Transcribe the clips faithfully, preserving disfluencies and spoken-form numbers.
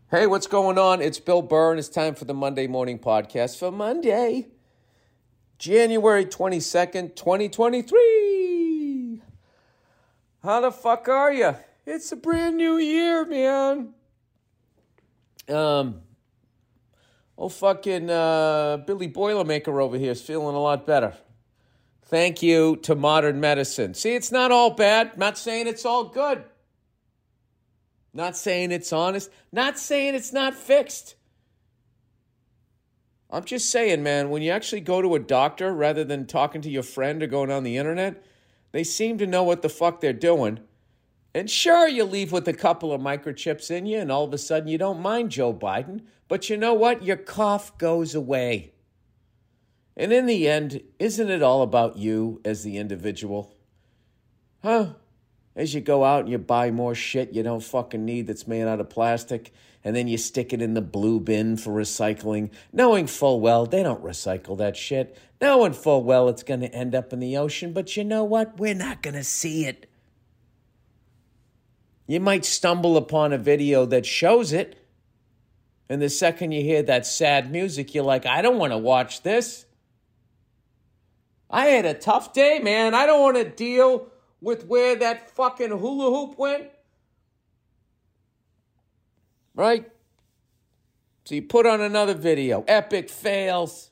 Hey, what's going on? It's Bill Burr, and it's time for the Monday Morning Podcast for Monday, January twenty-second, twenty twenty-three. How the fuck are you? It's a brand new year, man. Um, oh, fucking uh, Billy Boilermaker over here is feeling a lot better. Thank you to modern medicine. See, it's not all bad. Not saying it's all good. Not saying it's honest. Not saying it's not fixed. I'm just saying, man, when you actually go to a doctor rather than talking to your friend or going on the internet, they seem to know what the fuck they're doing. And sure, you leave with a couple of microchips in you and all of a sudden you don't mind Joe Biden. But you know what? Your cough goes away. And in the end, isn't it all about you as the individual? Huh? As you go out and you buy more shit you don't fucking need that's made out of plastic, and then you stick it in the blue bin for recycling, knowing full well they don't recycle that shit, knowing full well it's going to end up in the ocean, but you know what? We're not going to see it. You might stumble upon a video that shows it, and the second you hear that sad music, you're like, I don't want to watch this. I had a tough day, man. I don't want to deal with where that fucking hula hoop went. Right? So you put on another video. Epic fails.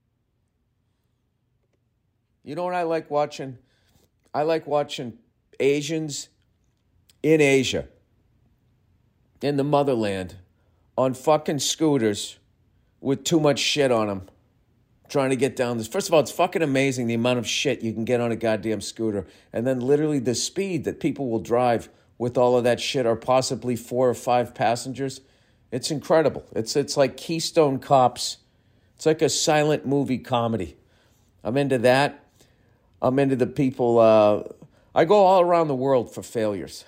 You know what I like watching? I like watching Asians in Asia, in the motherland, on fucking scooters with too much shit on them, trying to get down this. First of all, it's fucking amazing the amount of shit you can get on a goddamn scooter. And then literally the speed that people will drive with all of that shit, or possibly four or five passengers. It's incredible. It's it's like Keystone Cops. It's like a silent movie comedy. I'm into that. I'm into the people. Uh, I go all around the world for failures.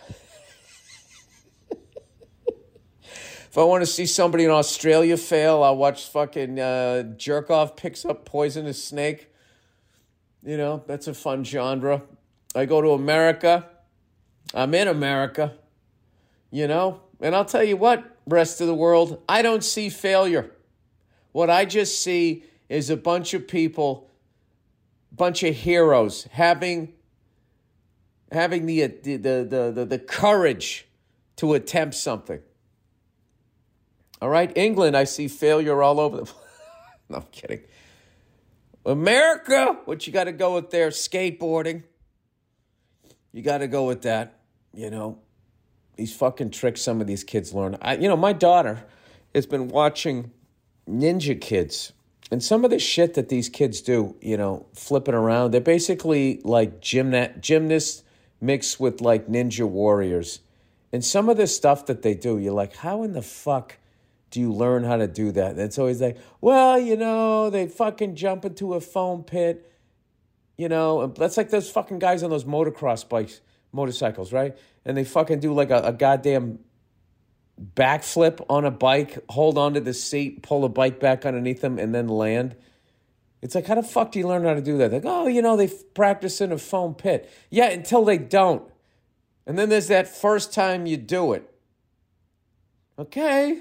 If I want to see somebody in Australia fail, I'll watch fucking uh, Jerk-Off picks up poisonous snake. You know, that's a fun genre. I go to America. I'm in America. You know, and I'll tell you what, rest of the world, I don't see failure. What I just see is a bunch of people, bunch of heroes having, having the, the, the, the, the courage to attempt something. All right, England, I see failure all over the place. No, I'm kidding. America, what you got to go with there? Skateboarding. You got to go with that. You know, these fucking tricks some of these kids learn. I, you know, my daughter has been watching Ninja Kids. And some of the shit that these kids do, you know, flipping around, they're basically like gymna- gymnasts mixed with like ninja warriors. And some of the stuff that they do, you're like, how in the fuck do you learn how to do that? And it's always like, well, you know, they fucking jump into a foam pit, you know. That's like those fucking guys on those motocross bikes, motorcycles, right? And they fucking do like a, a goddamn backflip on a bike, hold onto the seat, pull a bike back underneath them, and then land. It's like, how the fuck do you learn how to do that? Like, oh, you know, they practice in a foam pit. Yeah, until they don't. And then there's that first time you do it. Okay.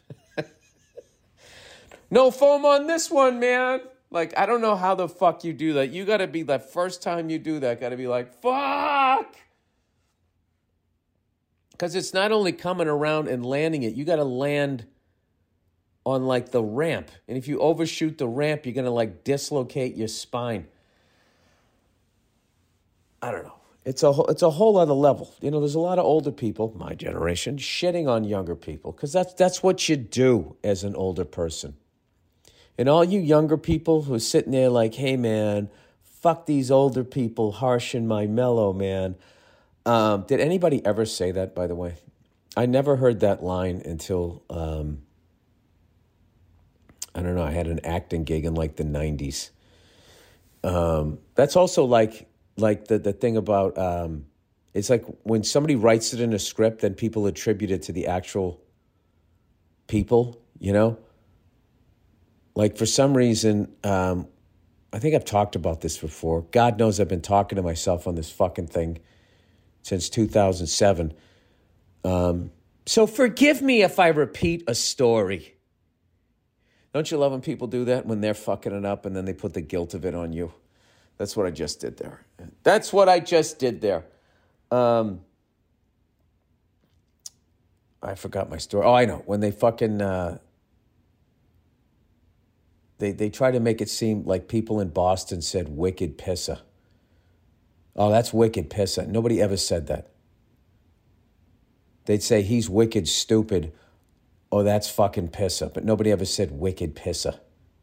No foam on this one, man. Like, I don't know how the fuck you do that. You got to be, that first time you do that, got to be like, fuck. Because it's not only coming around and landing it. You got to land on, like, the ramp. And if you overshoot the ramp, you're going to, like, dislocate your spine. I don't know. It's a, it's a whole other level. You know, there's a lot of older people, my generation, shitting on younger people. Because that's, that's what you do as an older person. And all you younger people who are sitting there like, hey, man, fuck these older people harshing my mellow, man. Um, did anybody ever say that, by the way? I never heard that line until, um, I don't know, I had an acting gig in like the nineties. Um, that's also like like the, the thing about, um, it's like when somebody writes it in a script, then people attribute it to the actual people, you know? Like, for some reason, um, I think I've talked about this before. God knows I've been talking to myself on this fucking thing since two thousand seven. Um, So forgive me if I repeat a story. Don't you love when people do that, when they're fucking it up and then they put the guilt of it on you? That's what I just did there. That's what I just did there. Um, I forgot my story. Oh, I know. When they fucking... Uh, they, they try to make it seem like people in Boston said wicked pissa. Oh, that's wicked pissa. Nobody ever said that. They'd say he's wicked stupid. Oh, that's fucking pissa. But nobody ever said wicked pissa.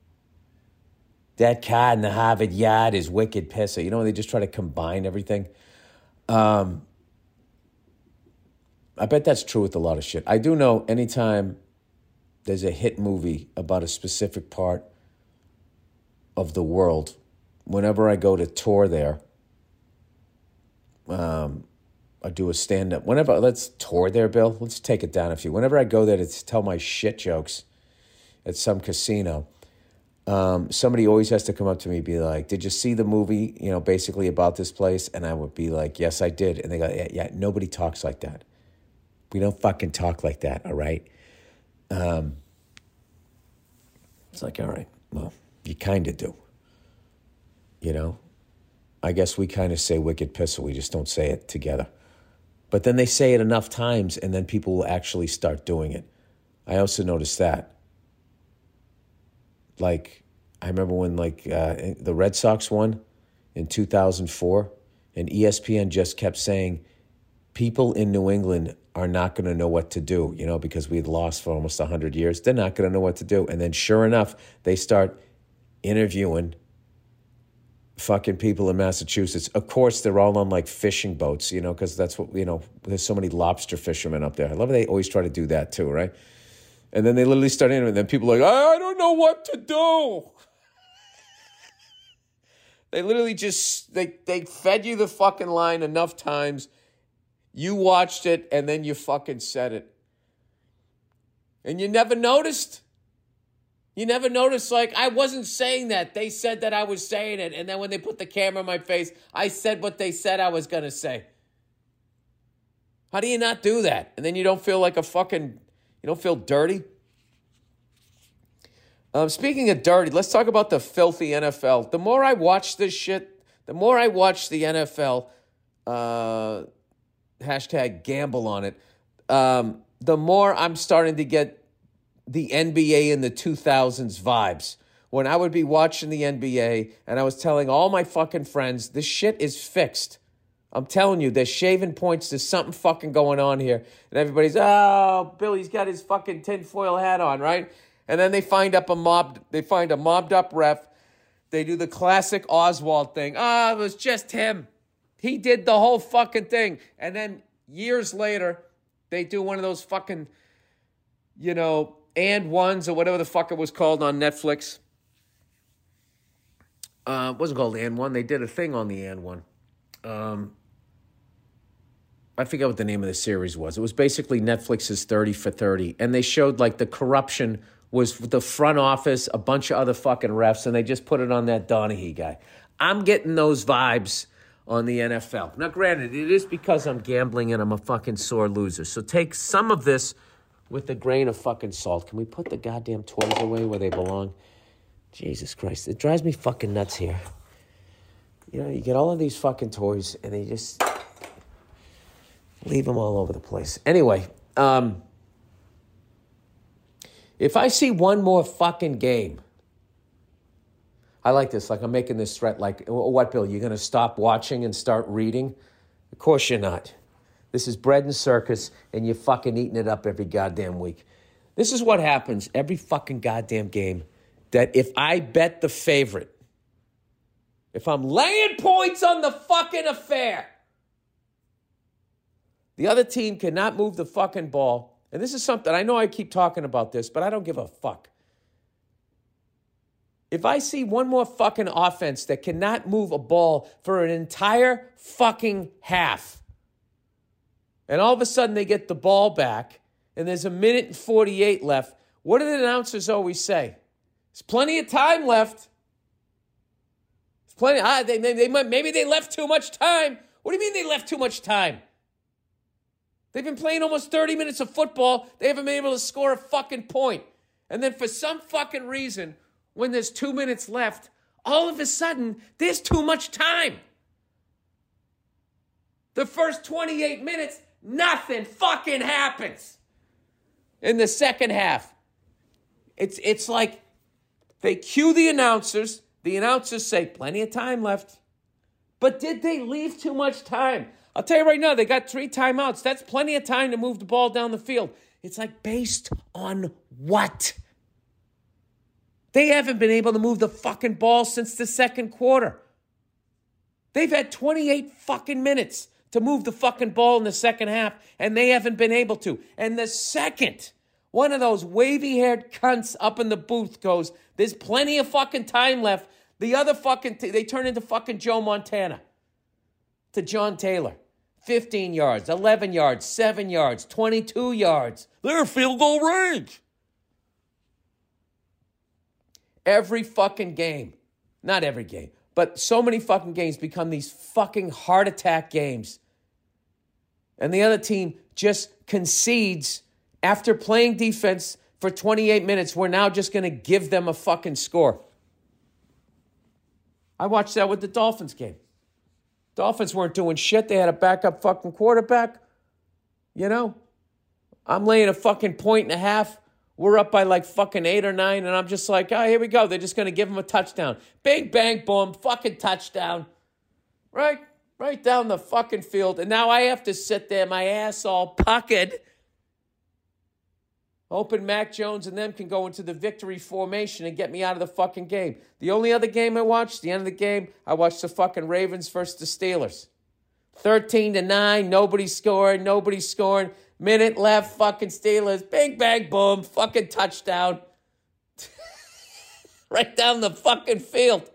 That car in the Harvard Yard is wicked pissa. You know, they just try to combine everything. Um, I bet that's true with a lot of shit. I do know anytime there's a hit movie about a specific part of the world, whenever I go to tour there, um, I do a stand-up. Whenever, let's tour there, Bill. Let's take it down a few. Whenever I go there to tell my shit jokes at some casino, um, somebody always has to come up to me and be like, did you see the movie, you know, basically about this place? And I would be like, yes, I did. And they go, yeah, yeah nobody talks like that. We don't fucking talk like that, all right? Um, it's like, all right, well, you kind of do. You know? I guess we kind of say wicked pissel. We just don't say it together. But then they say it enough times, and then people will actually start doing it. I also noticed that. Like, I remember when, like, uh, the Red Sox won in two thousand four, and E S P N just kept saying, people in New England are not going to know what to do, you know, because we'd lost for almost one hundred years. They're not going to know what to do. And then sure enough, they start interviewing fucking people in Massachusetts. Of course, they're all on like fishing boats, you know, because that's what, you know, there's so many lobster fishermen up there. I love how they always try to do that too, right? And then they literally start interviewing, and then people are like, I don't know what to do. They literally just, they, they fed you the fucking line enough times. You watched it, and then you fucking said it. And you never noticed. You never noticed, like, I wasn't saying that. They said that I was saying it. And then when they put the camera in my face, I said what they said I was going to say. How do you not do that? And then you don't feel like a fucking, you don't feel dirty? Um, speaking of dirty, let's talk about the filthy N F L. The more I watch this shit, the more I watch the N F L, uh... hashtag gamble on it, um, the more I'm starting to get the N B A in the two thousands vibes. When I would be watching the N B A and I was telling all my fucking friends, this shit is fixed. I'm telling you, they're shaving points. There's something fucking going on here. And everybody's, oh, Billy's got his fucking tinfoil hat on, right? And then they find up a mob, they find a mobbed up ref. They do the classic Oswald thing. Ah, oh, it was just him. He did the whole fucking thing. And then years later, they do one of those fucking, you know, and ones or whatever the fuck it was called on Netflix. Uh, it wasn't called and one. They did a thing on the and one. Um, I forget what the name of the series was. It was basically Netflix's thirty for thirty. And they showed like the corruption was the front office, a bunch of other fucking refs, and they just put it on that Donaghy guy. I'm getting those vibes on the N F L. Now, granted, it is because I'm gambling and I'm a fucking sore loser. So take some of this with a grain of fucking salt. Can we put the goddamn toys away where they belong? Jesus Christ. It drives me fucking nuts here. You know, you get all of these fucking toys and they just leave them all over the place. Anyway, um, if I see one more fucking game, I like this. Like, I'm making this threat. Like, what, Bill? You're going to stop watching and start reading? Of course you're not. This is bread and circus, and you're fucking eating it up every goddamn week. This is what happens every fucking goddamn game, that if I bet the favorite, if I'm laying points on the fucking affair, the other team cannot move the fucking ball. And this is something, I know I keep talking about this, but I don't give a fuck. If I see one more fucking offense that cannot move a ball for an entire fucking half, and all of a sudden they get the ball back, and there's a minute and forty-eight left, what do the announcers always say? There's plenty of time left. There's plenty. Ah, they, they, they might, maybe they left too much time. What do you mean they left too much time? They've been playing almost thirty minutes of football. They haven't been able to score a fucking point. And then for some fucking reason, when there's two minutes left, all of a sudden, there's too much time. The first twenty-eight minutes, nothing fucking happens. In the second half, it's it's like they cue the announcers. The announcers say, plenty of time left. But did they leave too much time? I'll tell you right now, they got three timeouts. That's plenty of time to move the ball down the field. It's like, based on what? They haven't been able to move the fucking ball since the second quarter. They've had twenty-eight fucking minutes to move the fucking ball in the second half, and they haven't been able to. And the second one of those wavy-haired cunts up in the booth goes, there's plenty of fucking time left, the other fucking, t- they turn into fucking Joe Montana to John Taylor. fifteen yards, eleven yards, seven yards, twenty-two yards. They're field goal range. Every fucking game, not every game, but so many fucking games become these fucking heart attack games. And the other team just concedes after playing defense for twenty-eight minutes. We're now just going to give them a fucking score. I watched that with the Dolphins game. Dolphins weren't doing shit. They had a backup fucking quarterback. You know, I'm laying a fucking point and a half. We're up by like fucking eight or nine, and I'm just like, oh, here we go. They're just going to give him a touchdown. Bing, bang, boom, fucking touchdown. Right? Right down the fucking field. And now I have to sit there, my ass all puckered, hoping Mac Jones and them can go into the victory formation and get me out of the fucking game. The only other game I watched, the end of the game, I watched the fucking Ravens versus the Steelers. thirteen to nine, nobody scored, nobody scoring. Minute left, fucking Steelers. Bing, bang, boom, fucking touchdown. Right down the fucking field.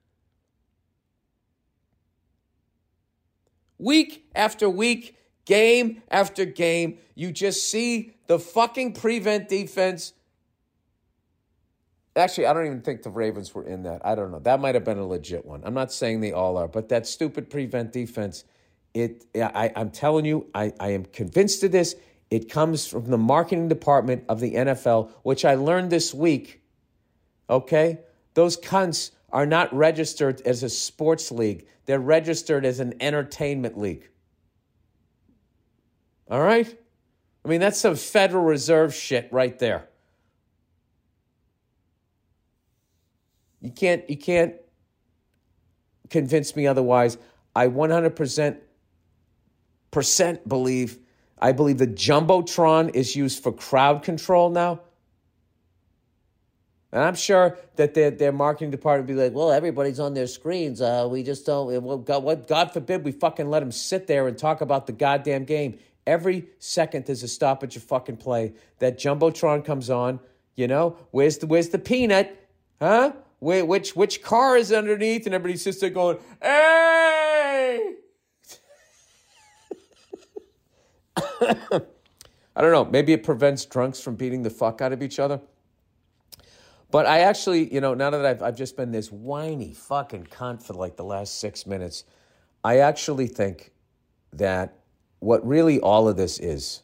Week after week, game after game, you just see the fucking prevent defense. Actually, I don't even think the Ravens were in that. I don't know. That might have been a legit one. I'm not saying they all are, but that stupid prevent defense, it. I, I'm telling you, I, I am convinced of this. It comes from the marketing department of the N F L, which I learned this week. Okay? Those cunts are not registered as a sports league. They're registered as an entertainment league. All right? I mean, that's some Federal Reserve shit right there. You can't, you can't convince me otherwise. I one hundred percent percent believe, I believe the Jumbotron is used for crowd control now. And I'm sure that their, their marketing department would be like, well, everybody's on their screens. Uh, we just don't, well, God, what, God forbid we fucking let them sit there and talk about the goddamn game. Every second there's a stoppage of fucking play. That Jumbotron comes on, you know, where's the where's the peanut? Huh? Where, which which car is underneath? And everybody sits there going, hey! I don't know. Maybe it prevents drunks from beating the fuck out of each other. But I actually, you know, now that I've I've just been this whiny fucking cunt for like the last six minutes, I actually think that what really all of this is,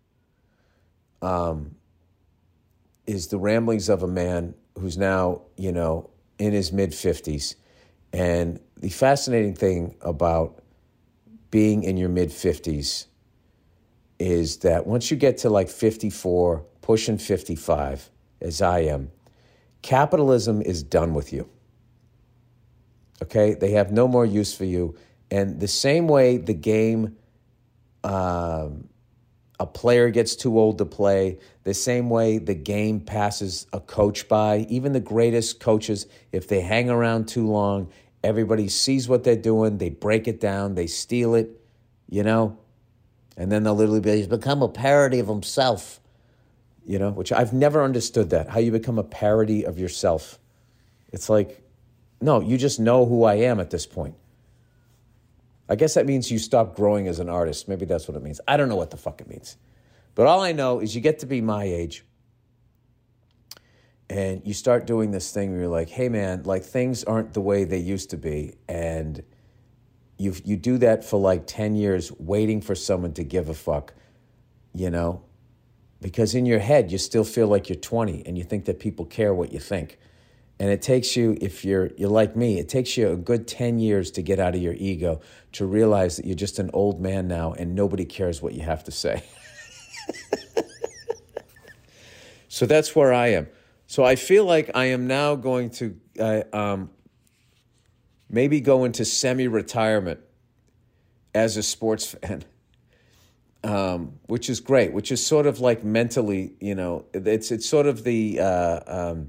um, is the ramblings of a man who's now, you know, in his mid-fifties. And the fascinating thing about being in your mid-fifties is that once you get to like fifty-four, pushing fifty-five, as I am, capitalism is done with you. Okay? They have no more use for you. And the same way the game, um, a player gets too old to play, the same way the game passes a coach by, even the greatest coaches, if they hang around too long, everybody sees what they're doing, they break it down, they steal it, you know? And then they'll literally be, he's become a parody of himself. You know, which I've never understood that, how you become a parody of yourself. It's like, no, you just know who I am at this point. I guess that means you stop growing as an artist. Maybe that's what it means. I don't know what the fuck it means. But all I know is you get to be my age and you start doing this thing where you're like, hey man, like things aren't the way they used to be. And you you do that for like ten years waiting for someone to give a fuck. you know, because in your head, you still feel like you're twenty and you think that people care what you think. And it takes you, if you're you're like me, it takes you a good ten years to get out of your ego, to realize that you're just an old man now and nobody cares what you have to say. So that's where I am. So I feel like I am now going to uh, um, maybe go into semi-retirement as a sports fan, um, which is great, which is sort of like mentally, you know, it's it's sort of the, uh, um,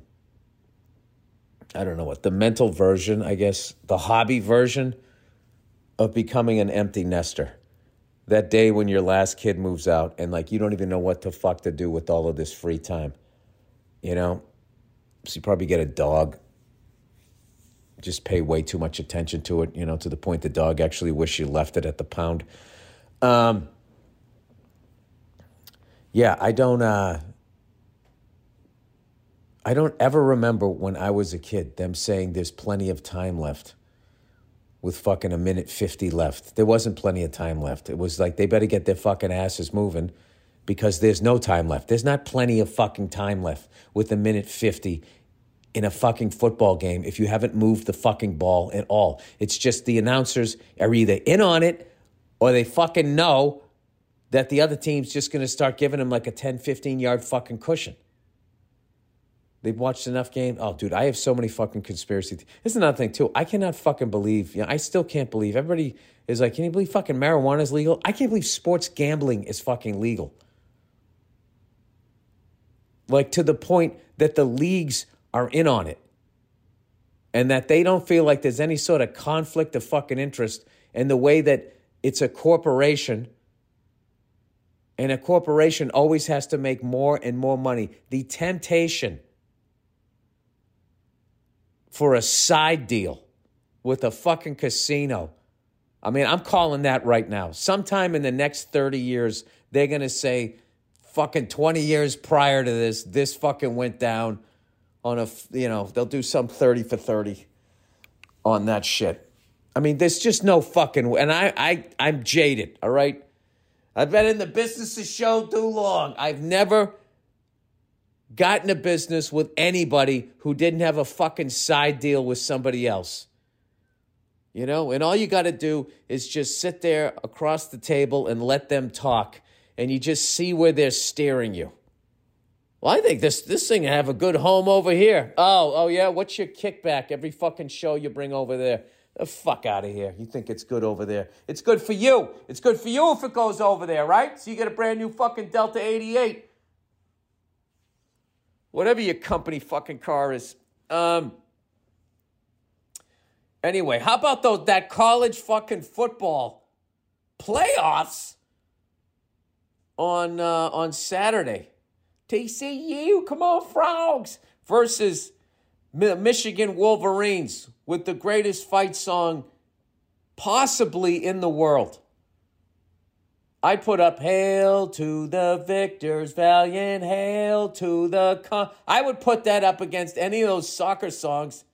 I don't know what, the mental version, I guess, the hobby version of becoming an empty nester. That day when your last kid moves out and like you don't even know what the fuck to do with all of this free time, you know? So you probably get a dog, just pay way too much attention to it, you know, to the point the dog actually wish you left it at the pound. Um, yeah, I don't, uh, I don't ever remember when I was a kid them saying there's plenty of time left with fucking a minute fifty left. There wasn't plenty of time left. It was like they better get their fucking asses moving because there's no time left. There's not plenty of fucking time left with a minute fifty in a fucking football game if you haven't moved the fucking ball at all. It's just the announcers are either in on it or they fucking know that the other team's just going to start giving them like a ten, fifteen-yard fucking cushion. They've watched enough games. Oh, dude, I have so many fucking conspiracy. Th- this is another thing, too. I cannot fucking believe, you know, I still can't believe. Everybody is like, can you believe fucking marijuana is legal? I can't believe sports gambling is fucking legal. Like, to the point that the leagues are in on it. And that they don't feel like there's any sort of conflict of fucking interest in the way that it's a corporation. And a corporation always has to make more and more money. The temptation for a side deal with a fucking casino. I mean, I'm calling that right now. Sometime in the next thirty years, they're going to say, fucking twenty years prior to this, this fucking went down on a, you know, they'll do some thirty for thirty on that shit. I mean, there's just no fucking, and I, I, I'm jaded, all right? I've been in the business of show too long. I've never got in a business with anybody who didn't have a fucking side deal with somebody else. You know, and all you got to do is just sit there across the table and let them talk, and you just see where they're steering you. Well, I think this this thing have a good home over here. Oh, oh yeah, what's your kickback every fucking show you bring over there? The fuck out of here. You think it's good over there. It's good for you. It's good for you if it goes over there, right? So you get a brand new fucking Delta eighty-eight. Whatever your company fucking car is. Um. Anyway, how about those that college fucking football playoffs on uh, on Saturday? T C U, come on, Frogs, versus Michigan Wolverines with the greatest fight song possibly in the world. I put up, hail to the victors, valiant, hail to the... Con-. I would put that up against any of those soccer songs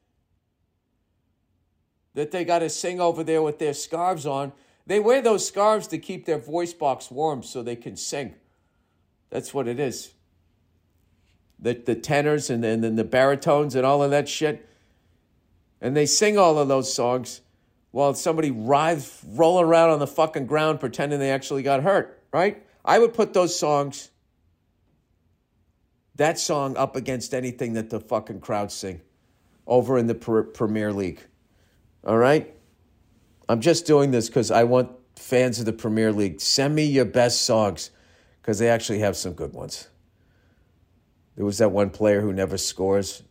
that they got to sing over there with their scarves on. They wear those scarves to keep their voice box warm so they can sing. That's what it is. The the tenors and then the, the baritones and all of that shit. And they sing all of those songs while somebody writhes, rolling around on the fucking ground pretending they actually got hurt, right? I would put those songs, that song up against anything that the fucking crowd sing over in the pr- Premier League, all right? I'm just doing this because I want fans of the Premier League, send me your best songs because they actually have some good ones. There was that one player who never scores.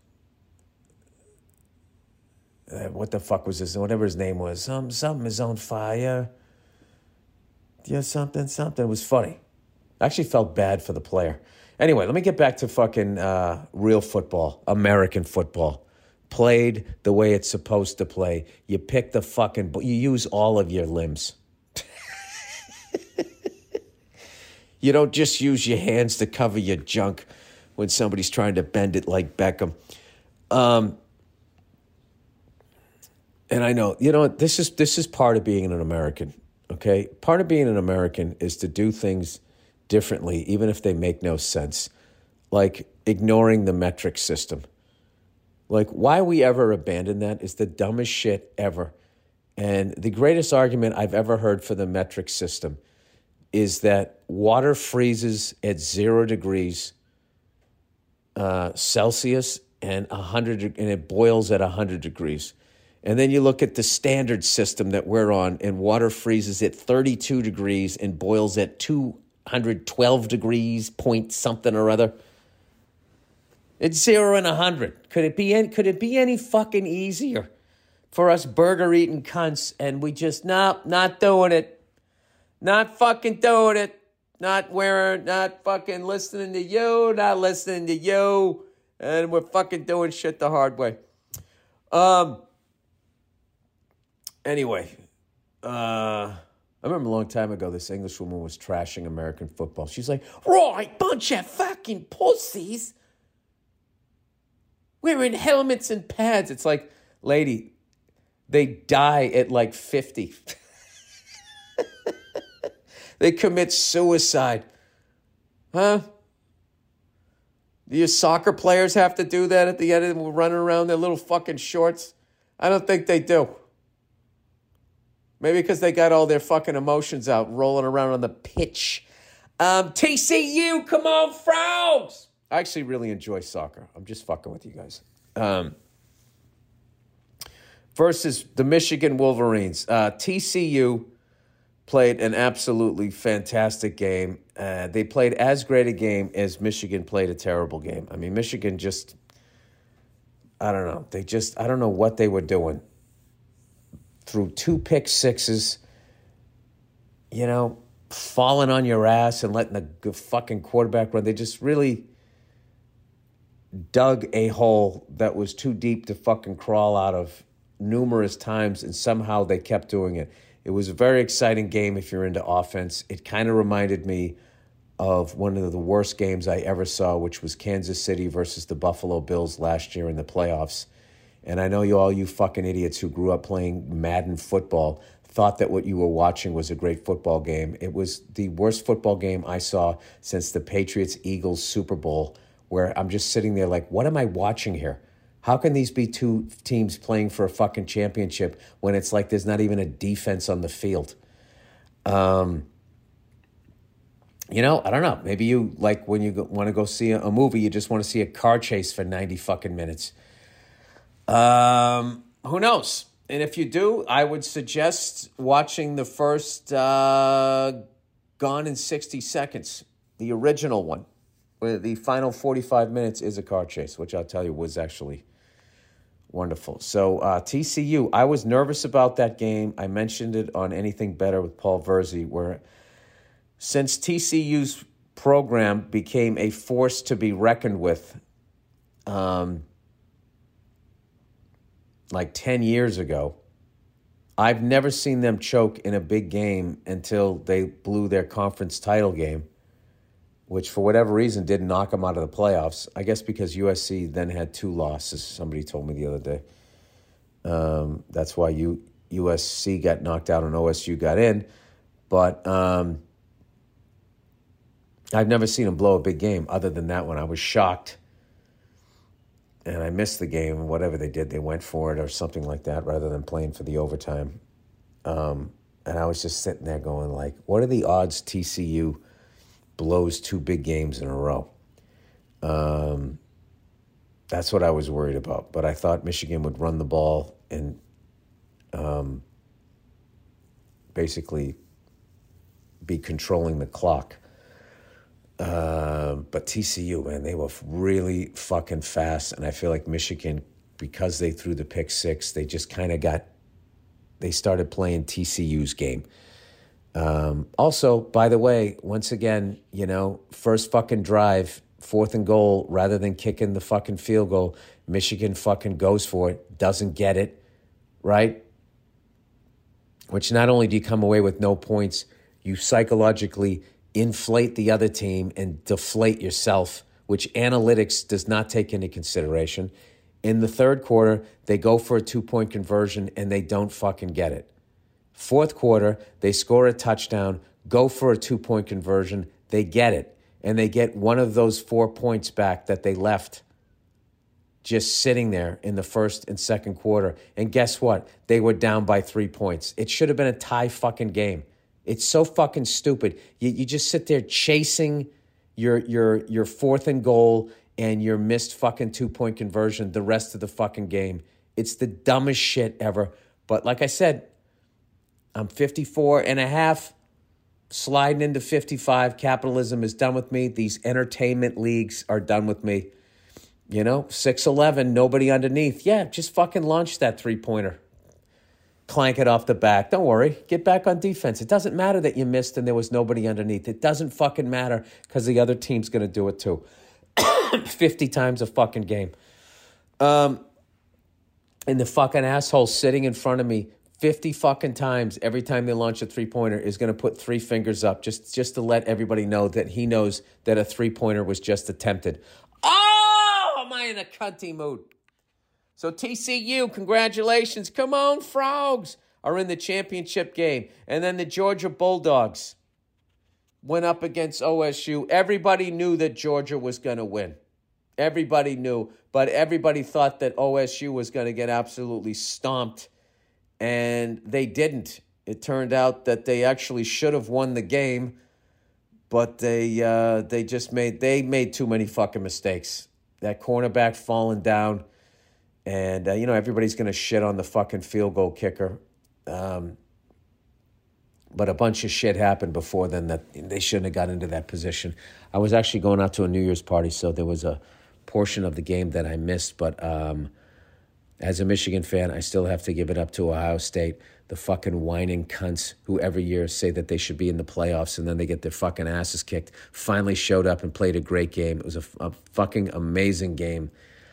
Uh, what the fuck was his, whatever his name was. Some, something is on fire. Yeah, something, something. It was funny. I actually felt bad for the player. Anyway, let me get back to fucking uh, real football, American football. Played the way it's supposed to play. You pick the fucking, you use all of your limbs. You don't just use your hands to cover your junk when somebody's trying to bend it like Beckham. Um, and I know, you know, this is this is part of being an American, okay? Part of being an American is to do things differently, even if they make no sense. Like ignoring the metric system. Like, why we ever abandon that is the dumbest shit ever. And the greatest argument I've ever heard for the metric system is that water freezes at zero degrees uh, Celsius and one hundred, and it boils at one hundred degrees. And then you look at the standard system that we're on, and water freezes at thirty-two degrees and boils at two hundred twelve degrees, point something or other. It's zero and one hundred. Could it be any, could it be any fucking easier for us burger-eating cunts, and we just, no, not doing it. Not fucking doing it. Not wearing, not fucking listening to you, not listening to you, and we're fucking doing shit the hard way. Um. Anyway, uh, I remember a long time ago, this English woman was trashing American football. She's like, right, bunch of fucking pussies wearing helmets and pads. It's like, lady, they die at like fifty. They commit suicide. Huh? Do your soccer players have to do that at the end of them running around their little fucking shorts? I don't think they do. Maybe because they got all their fucking emotions out rolling around on the pitch. Um, T C U, come on, Frogs! I actually really enjoy soccer. I'm just fucking with you guys. Um, versus the Michigan Wolverines. Uh, T C U played an absolutely fantastic game. Uh, they played as great a game as Michigan played a terrible game. I mean, Michigan just, I don't know. They just, I don't know what they were doing. Through two pick sixes, you know, falling on your ass and letting the fucking quarterback run. They just really dug a hole that was too deep to fucking crawl out of numerous times, and somehow they kept doing it. It was a very exciting game if you're into offense. It kind of reminded me of one of the worst games I ever saw, which was Kansas City versus the Buffalo Bills last year in the playoffs. And I know you all you fucking idiots who grew up playing Madden football thought that what you were watching was a great football game. It was the worst football game I saw since the Patriots-Eagles Super Bowl, where I'm just sitting there like, what am I watching here? How can these be two teams playing for a fucking championship when it's like there's not even a defense on the field? Um, you know, I don't know. Maybe you, like, when you want to go see a, a movie, you just want to see a car chase for ninety fucking minutes. Um, who knows? And if you do, I would suggest watching the first uh, Gone in sixty seconds, the original one, where the final forty-five minutes is a car chase, which I'll tell you was actually wonderful. So uh, T C U, I was nervous about that game. I mentioned it on Anything Better with Paul Verzi, where since T C U's program became a force to be reckoned with, um, like ten years ago, I've never seen them choke in a big game until they blew their conference title game, which for whatever reason didn't knock them out of the playoffs. I guess because U S C then had two losses, somebody told me the other day. Um, that's why U- USC got knocked out and O S U got in. But um, I've never seen them blow a big game other than that one. I was shocked. And I missed the game, whatever they did, they went for it or something like that rather than playing for the overtime. Um, and I was just sitting there going like, what are the odds T C U blows two big games in a row? Um, that's what I was worried about. But I thought Michigan would run the ball and um, basically be controlling the clock. Uh, but T C U, man, they were really fucking fast. And I feel like Michigan, because they threw the pick six, they just kind of got, they started playing T C U's game. Um, also, by the way, once again, you know, first fucking drive, fourth and goal, rather than kicking the fucking field goal, Michigan fucking goes for it, doesn't get it, right? Which not only do you come away with no points, you psychologically inflate the other team and deflate yourself, which analytics does not take into consideration. In the third quarter, they go for a two-point conversion and they don't fucking get it. Fourth quarter, they score a touchdown, go for a two-point conversion, They get it. And they get one of those four points back that they left just sitting there in the first and second quarter. And guess what? They were down by three points. It should have been a tie fucking game. It's so fucking stupid. You, you just sit there chasing your, your, your fourth and goal and your missed fucking two-point conversion the rest of the fucking game. It's the dumbest shit ever. But like I said, I'm fifty-four and a half, sliding into fifty-five. Capitalism is done with me. These entertainment leagues are done with me. You know, six eleven, nobody underneath. Yeah, just fucking launch that three-pointer. Clank it off the back. Don't worry. Get back on defense. It doesn't matter that you missed and there was nobody underneath. It doesn't fucking matter because the other team's going to do it too. fifty times a fucking game. Um, and the fucking asshole sitting in front of me fifty fucking times every time they launch a three-pointer is going to put three fingers up just, just to let everybody know that he knows that a three-pointer was just attempted. Oh, am I in a cunty mood? So T C U, congratulations. Come on, Frogs are in the championship game. And then the Georgia Bulldogs went up against O S U. Everybody knew that Georgia was going to win. Everybody knew. But everybody thought that O S U was going to get absolutely stomped. And they didn't. It turned out that they actually should have won the game. But they uh, they just made, they made too many fucking mistakes. That cornerback falling down. And, uh, you know, everybody's going to shit on the fucking field goal kicker. Um, but a bunch of shit happened before then that they shouldn't have got into that position. I was actually going out to a New Year's party, so there was a portion of the game that I missed. But um, as a Michigan fan, I still have to give it up to Ohio State, the fucking whining cunts who every year say that they should be in the playoffs and then they get their fucking asses kicked, finally showed up and played a great game. It was a, a fucking amazing game.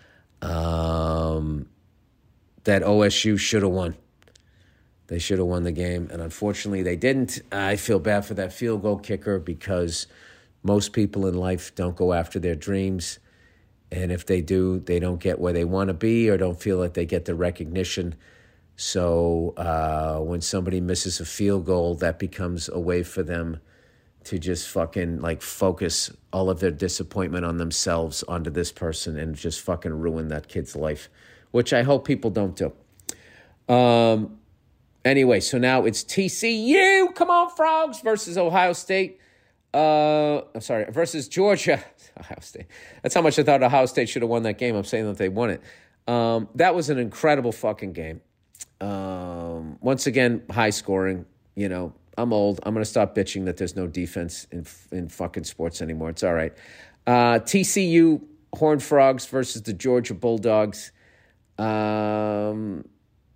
Um, that O S U should have won. They should have won the game, and unfortunately they didn't. I feel bad for that field goal kicker because most people in life don't go after their dreams, and if they do, they don't get where they want to be or don't feel that they get the recognition. So uh, when somebody misses a field goal, that becomes a way for them to just fucking like focus all of their disappointment on themselves onto this person and just fucking ruin that kid's life, which I hope people don't do. Um, anyway, so now it's T C U, come on, Frogs, versus Ohio State. Uh, I'm sorry, versus Georgia. Ohio State. That's how much I thought Ohio State should have won that game. I'm saying that they won it. Um, that was an incredible fucking game. Um, once again, high scoring, you know, I'm old. I'm going to stop bitching that there's no defense in in fucking sports anymore. It's all right. Uh, T C U Horned Frogs versus the Georgia Bulldogs. Um,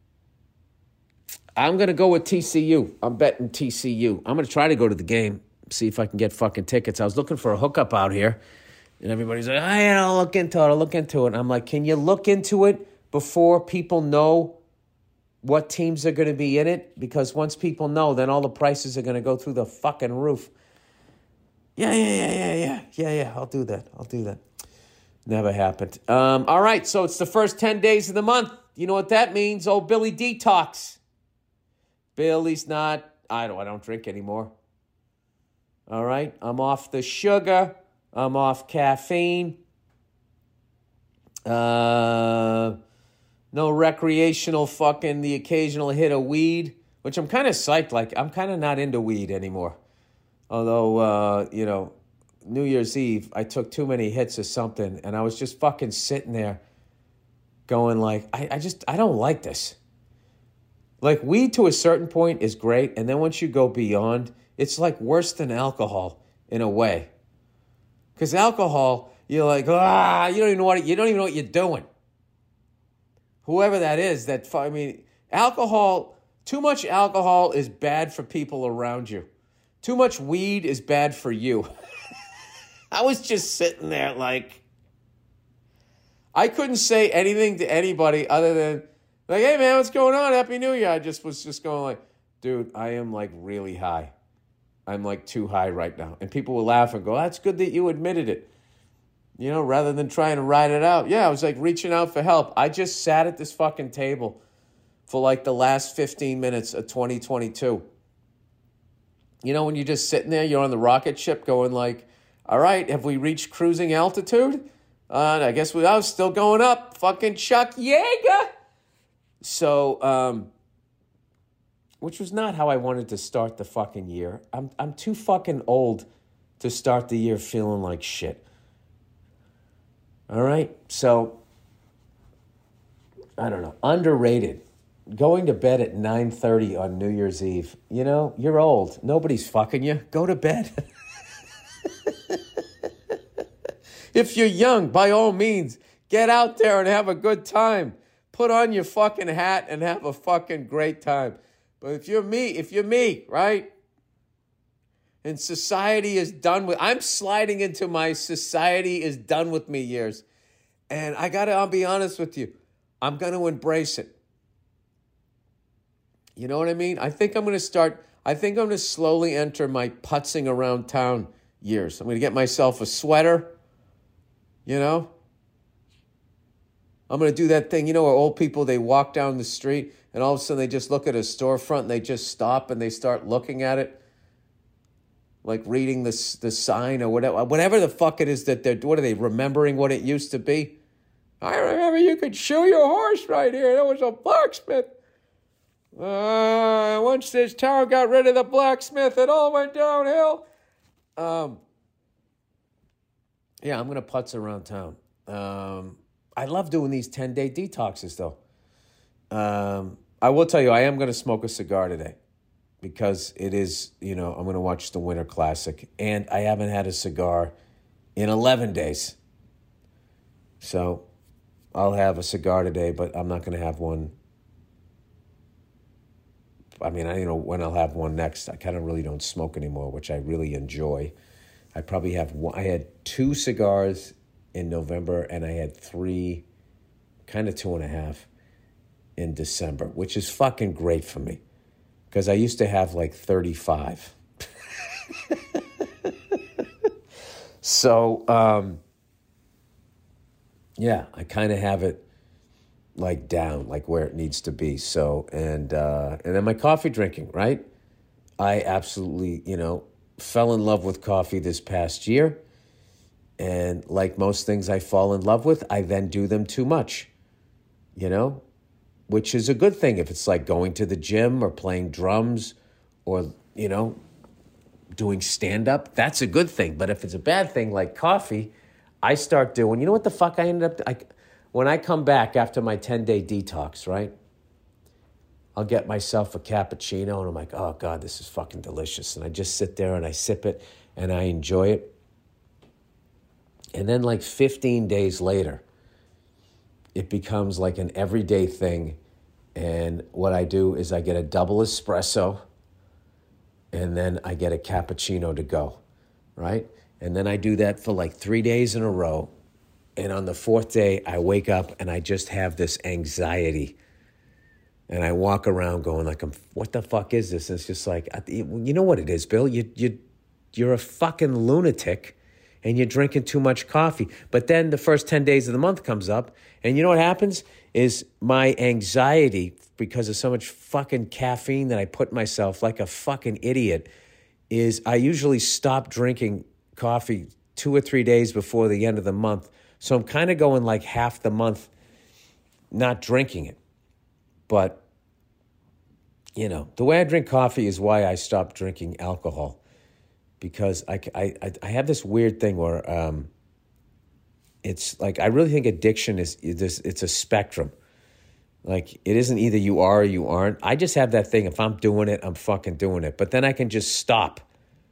I'm going to go with T C U. I'm betting T C U. I'm going to try to go to the game, see if I can get fucking tickets. I was looking for a hookup out here, and everybody's like, "I I'll look into it. I'll look into it." And I'm like, can you look into it before people know what teams are going to be in it? Because once people know, then all the prices are going to go through the fucking roof. Yeah, yeah, yeah, yeah, yeah. Yeah, yeah, I'll do that. I'll do that. Never happened. Um, all right, so it's the first ten days of the month. You know what that means? Oh, Billy Detox. Billy's not, I don't, I don't drink anymore. All right, I'm off the sugar. I'm off caffeine. Uh... No recreational fucking, the occasional hit of weed, which I'm kind of psyched. Like, I'm kind of not into weed anymore. Although, uh, you know, New Year's Eve, I took too many hits of something, and I was just fucking sitting there going like, I, I just, I don't like this. Like, weed to a certain point is great, and then once you go beyond, it's like worse than alcohol in a way. Because alcohol, you're like, ah, you don't even know what, you don't even know what you're doing. Whoever that is, that, I mean, alcohol, too much alcohol is bad for people around you. Too much weed is bad for you. I was just sitting there like, I couldn't say anything to anybody other than, like, hey, man, what's going on? Happy New Year. I just was just going like, dude, I am like really high. I'm like too high right now. And people will laugh and go, that's good that you admitted it. You know, rather than trying to ride it out. Yeah, I was like reaching out for help. I just sat at this fucking table for like the last fifteen minutes of twenty twenty-two. You know, when you're just sitting there, you're on the rocket ship going like, all right, have we reached cruising altitude? Uh, I guess we are still going up. Fucking Chuck Yeager. So, um, which was not how I wanted to start the fucking year. I'm I'm too fucking old to start the year feeling like shit. All right? So, I don't know. Underrated. Going to bed at nine thirty on New Year's Eve. You know, you're old. Nobody's fucking you. Go to bed. If you're young, by all means, get out there and have a good time. Put on your fucking hat and have a fucking great time. But if you're me, if you're me, right? And society is done with, I'm sliding into my society is done with me years. And I gotta, I'll be honest with you. I'm gonna embrace it. You know what I mean? I think I'm going to start, I think I'm going to slowly enter my putzing around town years. I'm going to get myself a sweater, you know? I'm going to do that thing, you know, where old people, they walk down the street and all of a sudden they just look at a storefront and they just stop and they start looking at it. Like reading the, the sign or whatever, whatever the fuck it is that they're, what are they, remembering what it used to be? I remember you could shoe your horse right here. There was a blacksmith. Uh, once this town got rid of the blacksmith, it all went downhill. Um, yeah, I'm going to putz around town. Um, I love doing these ten-day detoxes, though. Um, I will tell you, I am going to smoke a cigar today because it is, you know, I'm going to watch the Winter Classic, and I haven't had a cigar in eleven days. So I'll have a cigar today, but I'm not going to have one. I mean, I don't know when I'll have one next. I kind of really don't smoke anymore, which I really enjoy. I probably have one. I had two cigars in November, and I had three, kind of two and a half in December, which is fucking great for me because I used to have like thirty-five. So, um, yeah, I kind of have it like down, like where it needs to be. So, and uh, and then my coffee drinking, right? I absolutely, you know, fell in love with coffee this past year. And like most things I fall in love with, I then do them too much, you know, which is a good thing. If it's like going to the gym or playing drums or, you know, doing stand-up, that's a good thing. But if it's a bad thing like coffee, I start doing, you know what the fuck I ended up, I, when I come back after my ten-day detox, right, I'll get myself a cappuccino, and I'm like, oh, God, this is fucking delicious. And I just sit there and I sip it, and I enjoy it. And then like fifteen days later, it becomes like an everyday thing. And what I do is I get a double espresso, and then I get a cappuccino to go, right? And then I do that for like three days in a row. And on the fourth day, I wake up and I just have this anxiety. And I walk around going like, what the fuck is this? And it's just like, you know what it is, Bill? You, you, you're a fucking lunatic and you're drinking too much coffee. But then the first ten days of the month comes up. And you know what happens is my anxiety, because of so much fucking caffeine that I put myself like a fucking idiot, is I usually stop drinking coffee two or three days before the end of the month. So I'm kind of going like half the month not drinking it. But, you know, the way I drink coffee is why I stopped drinking alcohol. Because I, I, I have this weird thing where um, it's like, I really think addiction is, is it's a spectrum. Like, it isn't either you are or you aren't. I just have that thing. If I'm doing it, I'm fucking doing it. But then I can just stop.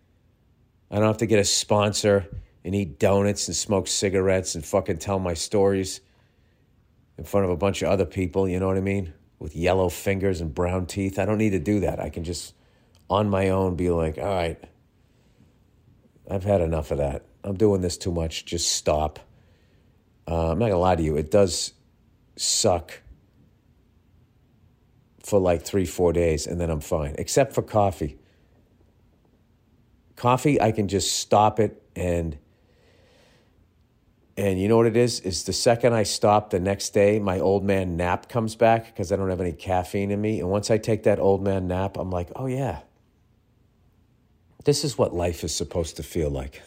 I don't have to get a sponsor and eat donuts and smoke cigarettes and fucking tell my stories in front of a bunch of other people, you know what I mean? With yellow fingers and brown teeth. I don't need to do that. I can just, on my own, be like, all right, I've had enough of that. I'm doing this too much. Just stop. Uh, I'm not going to lie to you. It does suck for like three, four days, and then I'm fine. Except for coffee. Coffee, I can just stop it, and and you know what it is? Is the second I stop, the next day, my old man nap comes back because I don't have any caffeine in me. And once I take that old man nap, I'm like, oh, yeah. This is what life is supposed to feel like.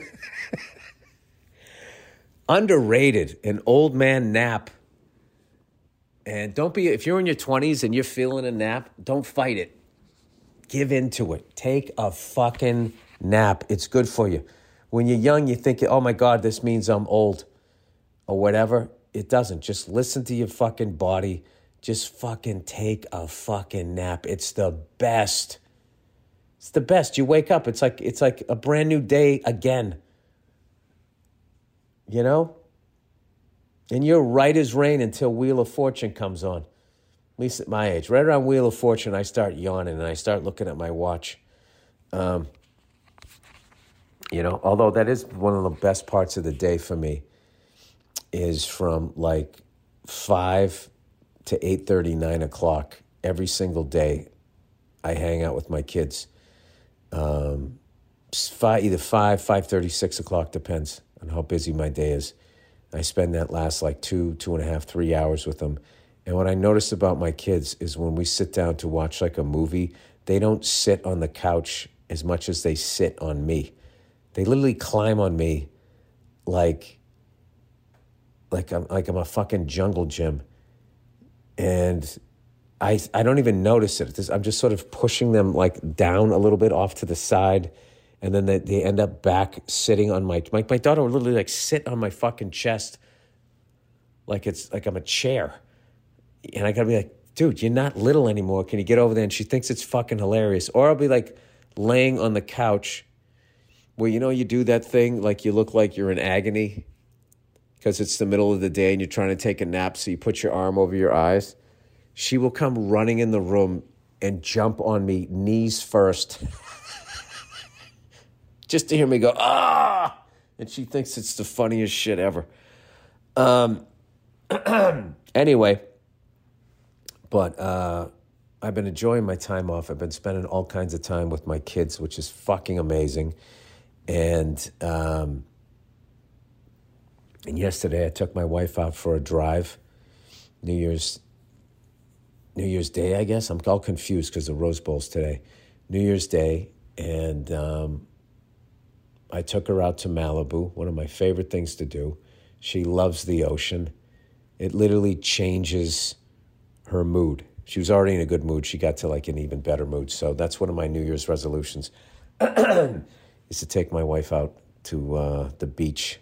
Underrated, an old man nap. And don't be, if you're in your twenties and you're feeling a nap, don't fight it. Give into it. Take a fucking nap. It's good for you. When you're young, you think, oh my God, this means I'm old or whatever. It doesn't. Just listen to your fucking body. Just fucking take a fucking nap. It's the best. It's the best. You wake up. It's like it's like a brand new day again. You know? And you're right as rain until Wheel of Fortune comes on. At least at my age. Right around Wheel of Fortune, I start yawning and I start looking at my watch. Um, you know, although that is one of the best parts of the day for me, is from like five to eight thirty, nine o'clock every single day. I hang out with my kids. Um, five, either five, five thirty, six o'clock, depends on how busy my day is. I spend that last like two, two and a half, three hours with them. And what I notice about my kids is when we sit down to watch like a movie, they don't sit on the couch as much as they sit on me. They literally climb on me like, like I'm like I'm a fucking jungle gym. And I I don't even notice it. I'm just sort of pushing them like down a little bit off to the side. And then they, they end up back sitting on my, my, my daughter will literally like sit on my fucking chest like it's like I'm a chair. And I gotta be like, dude, you're not little anymore. Can you get over there? And she thinks it's fucking hilarious. Or I'll be like laying on the couch where, you know, you do that thing like you look like you're in agony because it's the middle of the day and you're trying to take a nap. So you put your arm over your eyes. She will come running in the room and jump on me knees first. Just to hear me go, ah! And she thinks it's the funniest shit ever. Um, anyway, but uh, I've been enjoying my time off. I've been spending all kinds of time with my kids, which is fucking amazing. And um, and yesterday I took my wife out for a drive. New Year's New Year's Day, I guess. I'm all confused because the Rose Bowl's today. New Year's Day, and um, I took her out to Malibu, one of my favorite things to do. She loves the ocean. It literally changes her mood. She was already in a good mood. She got to like an even better mood. So that's one of my New Year's resolutions, is to take my wife out to uh, the beach.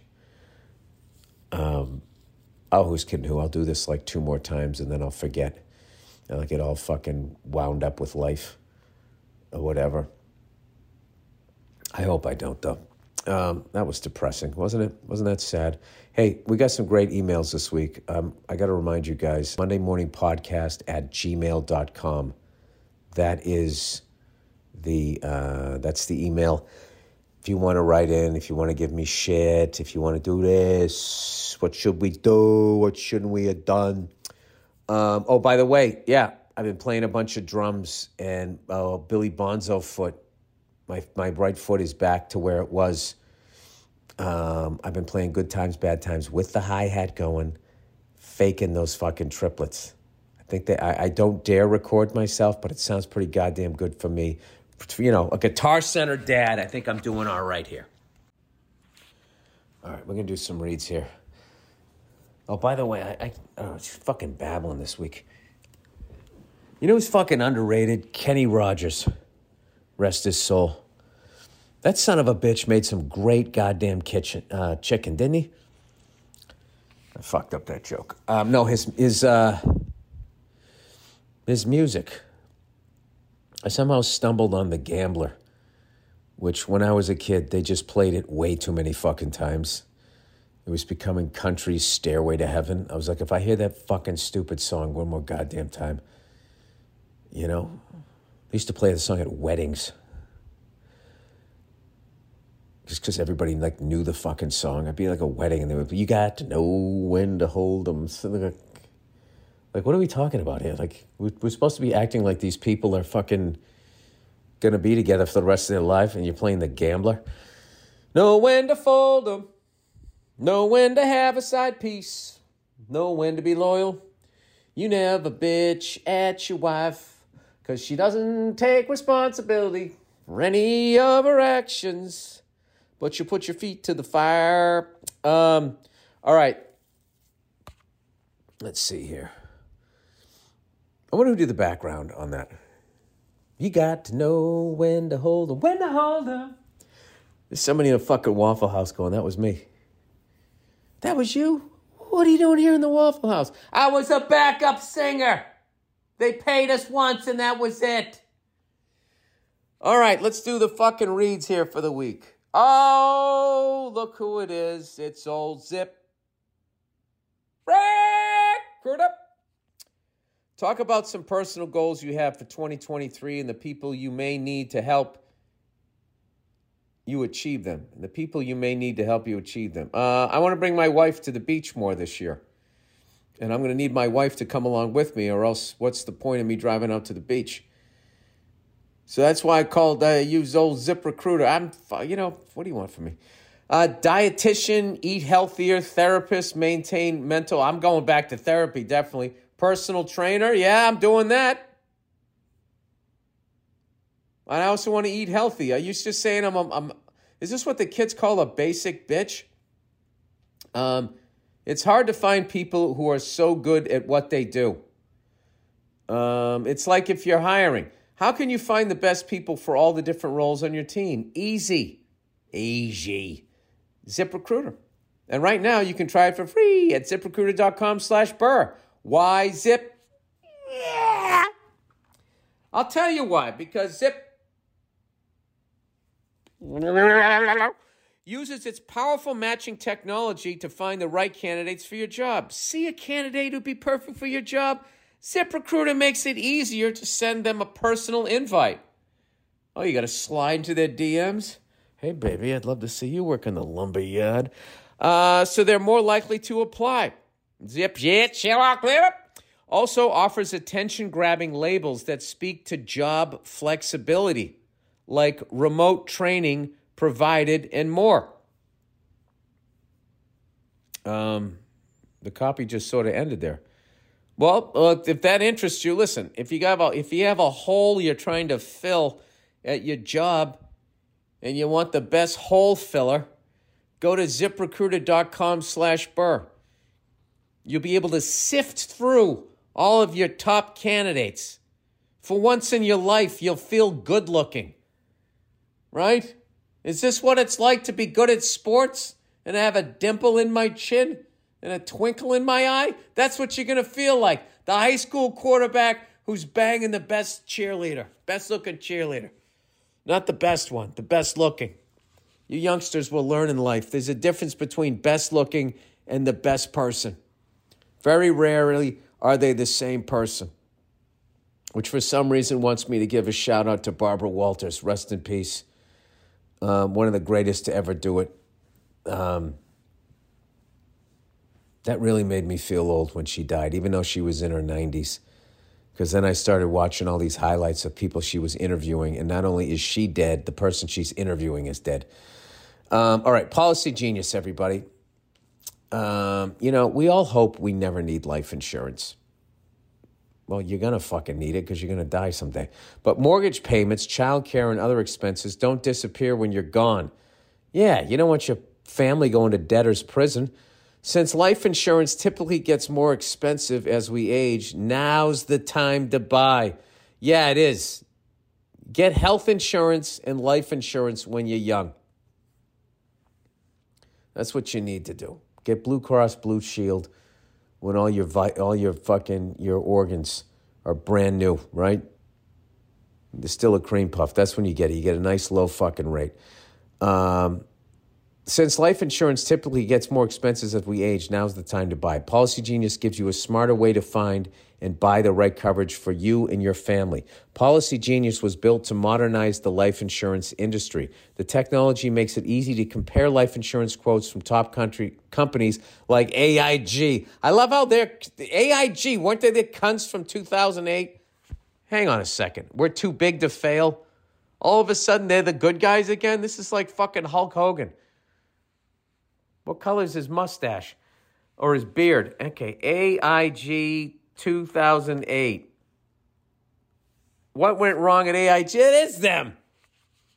Um, oh, who's kidding who? I'll do this like two more times and then I'll forget. And I'll get all fucking wound up with life or whatever. I hope I don't, though. Um, that was depressing, wasn't it? Wasn't that sad? Hey, we got some great emails this week. Um, I got to remind you guys, Monday Morning Podcast at gmail dot com. That is the, uh, that's the email. If you want to write in, if you want to give me shit, if you want to do this, what should we do? What shouldn't we have done? Um, oh, by the way, yeah, I've been playing a bunch of drums, and uh, Billy Bonzo foot, my my right foot is back to where it was. Um, I've been playing Good Times, Bad Times with the hi-hat going, faking those fucking triplets. I think that I, I don't dare record myself, but it sounds pretty goddamn good for me. You know, a guitar-centered dad, I think I'm doing all right here. All right, we're going to do some reads here. Oh, by the way, I, I oh, it's fucking babbling this week. You know who's fucking underrated? Kenny Rogers. Rest his soul. That son of a bitch made some great goddamn kitchen uh, chicken, didn't he? I fucked up that joke. Um, no, his his uh, his music. I somehow stumbled on The Gambler, which when I was a kid, they just played it way too many fucking times. It was becoming country's Stairway to Heaven. I was like, if I hear that fucking stupid song one more goddamn time, you know? They used to play the song at weddings. Just because everybody like knew the fucking song. I'd be like a wedding and they would be, you got to know when to hold them. So like, like, what are we talking about here? Like, we're, we're supposed to be acting like these people are fucking going to be together for the rest of their life and you're playing The Gambler. Know when to fold them. Know when to have a side piece. Know when to be loyal. You never bitch at your wife because she doesn't take responsibility for any of her actions, but you put your feet to the fire. Um, all right. Let's see here. I want to do the background on that. You got to know when to hold 'em, when to hold 'em. There's somebody in a fucking Waffle House going, that was me. That was you? What are you doing here in the Waffle House? I was a backup singer. They paid us once and that was it. All right, let's do the fucking reads here for the week. Oh, look who it is. It's old Zip. Recruiter. Talk about some personal goals you have for twenty twenty-three and the people you may need to help you achieve them. And the people you may need to help you achieve them. Uh, I want to bring my wife to the beach more this year. And I'm going to need my wife to come along with me, or else what's the point of me driving out to the beach? So that's why I called, uh, use old Zip Recruiter. I'm, you know, what do you want from me? Uh, dietitian, eat healthier, therapist, maintain mental. I'm going back to therapy, definitely. Personal trainer, yeah, I'm doing that. I also want to eat healthy. Are you just saying I'm, I'm, I'm, is this what the kids call a basic bitch? Um, it's hard to find people who are so good at what they do. Um, it's like if you're hiring. How can you find the best people for all the different roles on your team? Easy. Easy. ZipRecruiter. And right now you can try it for free at ZipRecruiter.com slash Burr. Why Zip? Yeah. I'll tell you why. Because Zip uses its powerful matching technology to find the right candidates for your job. See a candidate who'd be perfect for your job? ZipRecruiter makes it easier to send them a personal invite. Oh, you got to slide into their D Ms? Hey, baby, I'd love to see you work in the lumber yard. Uh, so they're more likely to apply. Zip, shit, Sherlock, also offers attention-grabbing labels that speak to job flexibility, like remote training provided and more. Um, the copy just sort of ended there. Well, uh, if that interests you, listen, if you have a, if you have a hole you're trying to fill at your job and you want the best hole filler, go to ZipRecruiter.com slash Burr. You'll be able to sift through all of your top candidates. For once in your life, you'll feel good looking. Right? Is this what it's like to be good at sports and have a dimple in my chin and a twinkle in my eye? That's what you're going to feel like. The high school quarterback who's banging the best cheerleader, best looking cheerleader. Not the best one, the best looking. You youngsters will learn in life. There's a difference between best looking and the best person. Very rarely are they the same person. Which for some reason wants me to give a shout out to Barbara Walters. Rest in peace. Um, one of the greatest to ever do it. Um, that really made me feel old when she died, even though she was in her nineties. Because then I started watching all these highlights of people she was interviewing, and not only is she dead, the person she's interviewing is dead. Um, all right, Policy Genius, everybody. Um, you know, we all hope we never need life insurance. Well, you're going to fucking need it because you're going to die someday. But mortgage payments, child care, and other expenses don't disappear when you're gone. Yeah, you don't want your family going to debtor's prison. Since life insurance typically gets more expensive as we age, now's the time to buy. Yeah, it is. Get health insurance and life insurance when you're young. That's what you need to do. Get Blue Cross Blue Shield when all your vi- all your fucking your organs are brand new, right? There's still a cream puff. That's when you get it. You get a nice low fucking rate. Um, since life insurance typically gets more expensive as we age, now's the time to buy. Policy Genius gives you a smarter way to find and buy the right coverage for you and your family. Policy Genius was built to modernize the life insurance industry. The technology makes it easy to compare life insurance quotes from top country companies like A I G. I love how they're A I G, weren't they the cunts from two thousand eight? Hang on a second. We're too big to fail. All of a sudden, they're the good guys again? This is like fucking Hulk Hogan. What color is his mustache? Or his beard? Okay, A I G two thousand eight. What went wrong at A I G? It is them.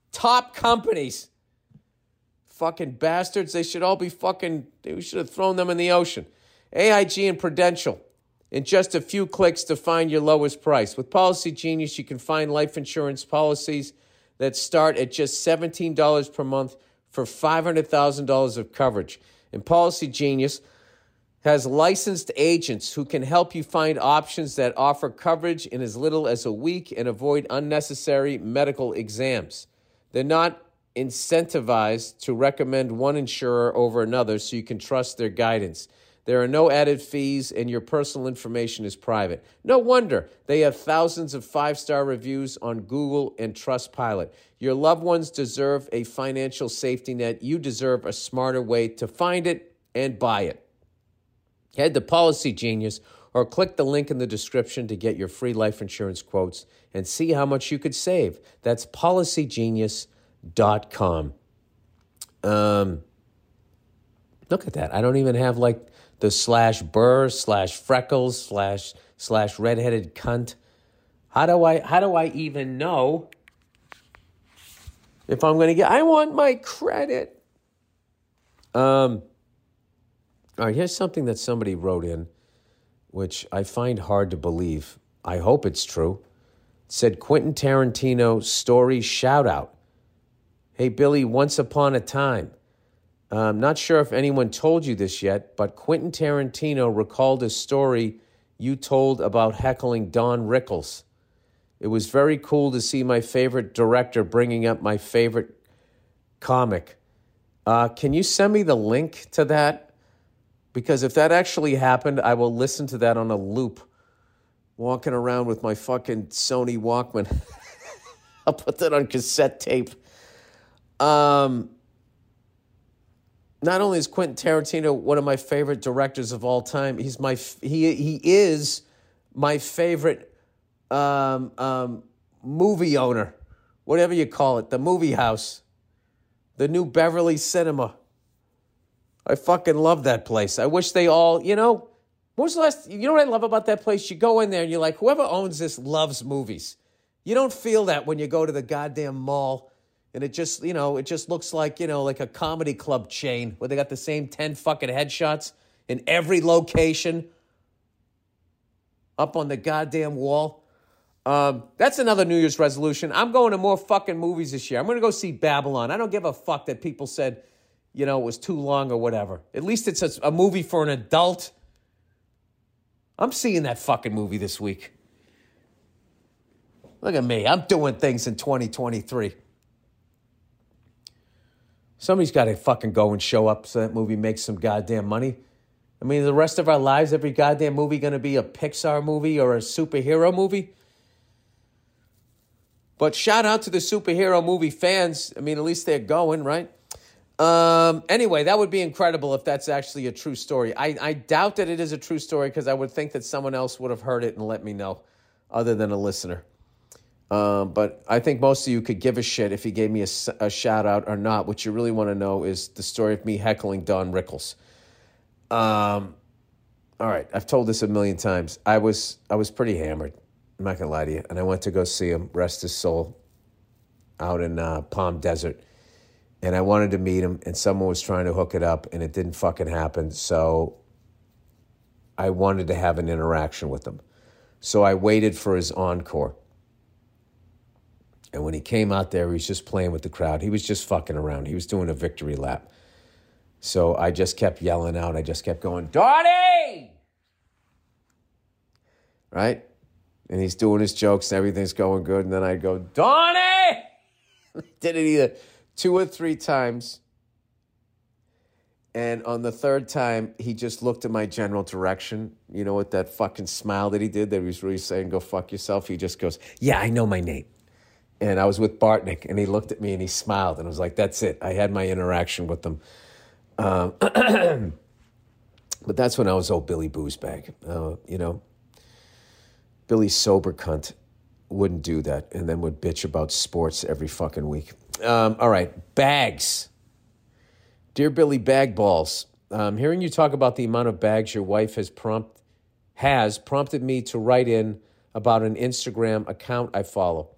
Top companies. Fucking bastards. They should all be fucking, we should have thrown them in the ocean. A I G and Prudential. In just a few clicks to find your lowest price. With Policy Genius, you can find life insurance policies that start at just seventeen dollars per month for five hundred thousand dollars of coverage. And Policy Genius has licensed agents who can help you find options that offer coverage in as little as a week and avoid unnecessary medical exams. They're not incentivized to recommend one insurer over another, so you can trust their guidance. There are no added fees, and your personal information is private. No wonder they have thousands of five-star reviews on Google and Trustpilot. Your loved ones deserve a financial safety net. You deserve a smarter way to find it and buy it. Head to Policy Genius or click the link in the description to get your free life insurance quotes and see how much you could save. That's policy genius dot com. Um, look at that. I don't even have like the slash burr, slash freckles, slash slash redheaded cunt. How do I how do I even know if I'm gonna get I want my credit. Um all right, here's something that somebody wrote in, which I find hard to believe. I hope it's true. It said Quentin Tarantino story shout out. Hey Billy, once upon a time. I'm not sure if anyone told you this yet, but Quentin Tarantino recalled a story you told about heckling Don Rickles. It was very cool to see my favorite director bringing up my favorite comic. Uh, can you send me the link to that? Because if that actually happened, I will listen to that on a loop, walking around with my fucking Sony Walkman. I'll put that on cassette tape. Um... Not only is Quentin Tarantino one of my favorite directors of all time, he's my he he is my favorite um, um, movie owner, whatever you call it, the movie house, the New Beverly Cinema. I fucking love that place. I wish they all, you know, when was the last, you know what I love about that place? You go in there and you're like, whoever owns this loves movies. You don't feel that when you go to the goddamn mall. And it just, you know, it just looks like, you know, like a comedy club chain where they got the same ten fucking headshots in every location up on the goddamn wall. Um, that's another New Year's resolution. I'm going to more fucking movies this year. I'm going to go see Babylon. I don't give a fuck that people said, you know, it was too long or whatever. At least it's a, a movie for an adult. I'm seeing that fucking movie this week. Look at me. I'm doing things in twenty twenty-three. Somebody's got to fucking go and show up so that movie makes some goddamn money. I mean, the rest of our lives, every goddamn movie going to be a Pixar movie or a superhero movie? But shout out to the superhero movie fans. I mean, at least they're going, right? Um, anyway, that would be incredible if that's actually a true story. I, I doubt that it is a true story because I would think that someone else would have heard it and let me know other than a listener. Um, but I think most of you could give a shit if he gave me a, a shout out or not. What you really want to know is the story of me heckling Don Rickles. Um, all right, I've told this a million times. I was I was pretty hammered. I'm not gonna lie to you. And I went to go see him, rest his soul, out in uh, Palm Desert. And I wanted to meet him, and someone was trying to hook it up, and it didn't fucking happen. So I wanted to have an interaction with him. So I waited for his encore. And when he came out there, he was just playing with the crowd. He was just fucking around. He was doing a victory lap. So I just kept yelling out. I just kept going, Donnie! Right? And he's doing his jokes and everything's going good. And then I'd go, Donnie! Did it either two or three times. And on the third time, he just looked in my general direction. You know, with that fucking smile that he did, that he was really saying, go fuck yourself. He just goes, yeah, I know my name. And I was with Bartnick, and he looked at me, and he smiled. And I was like, that's it. I had my interaction with them. Um, but that's when I was old Billy Boozebag. Uh, you know, Billy sober cunt wouldn't do that and then would bitch about sports every fucking week. Um, all right, bags. Dear Billy Bagballs, um, hearing you talk about the amount of bags your wife has prompt has prompted me to write in about an Instagram account I follow.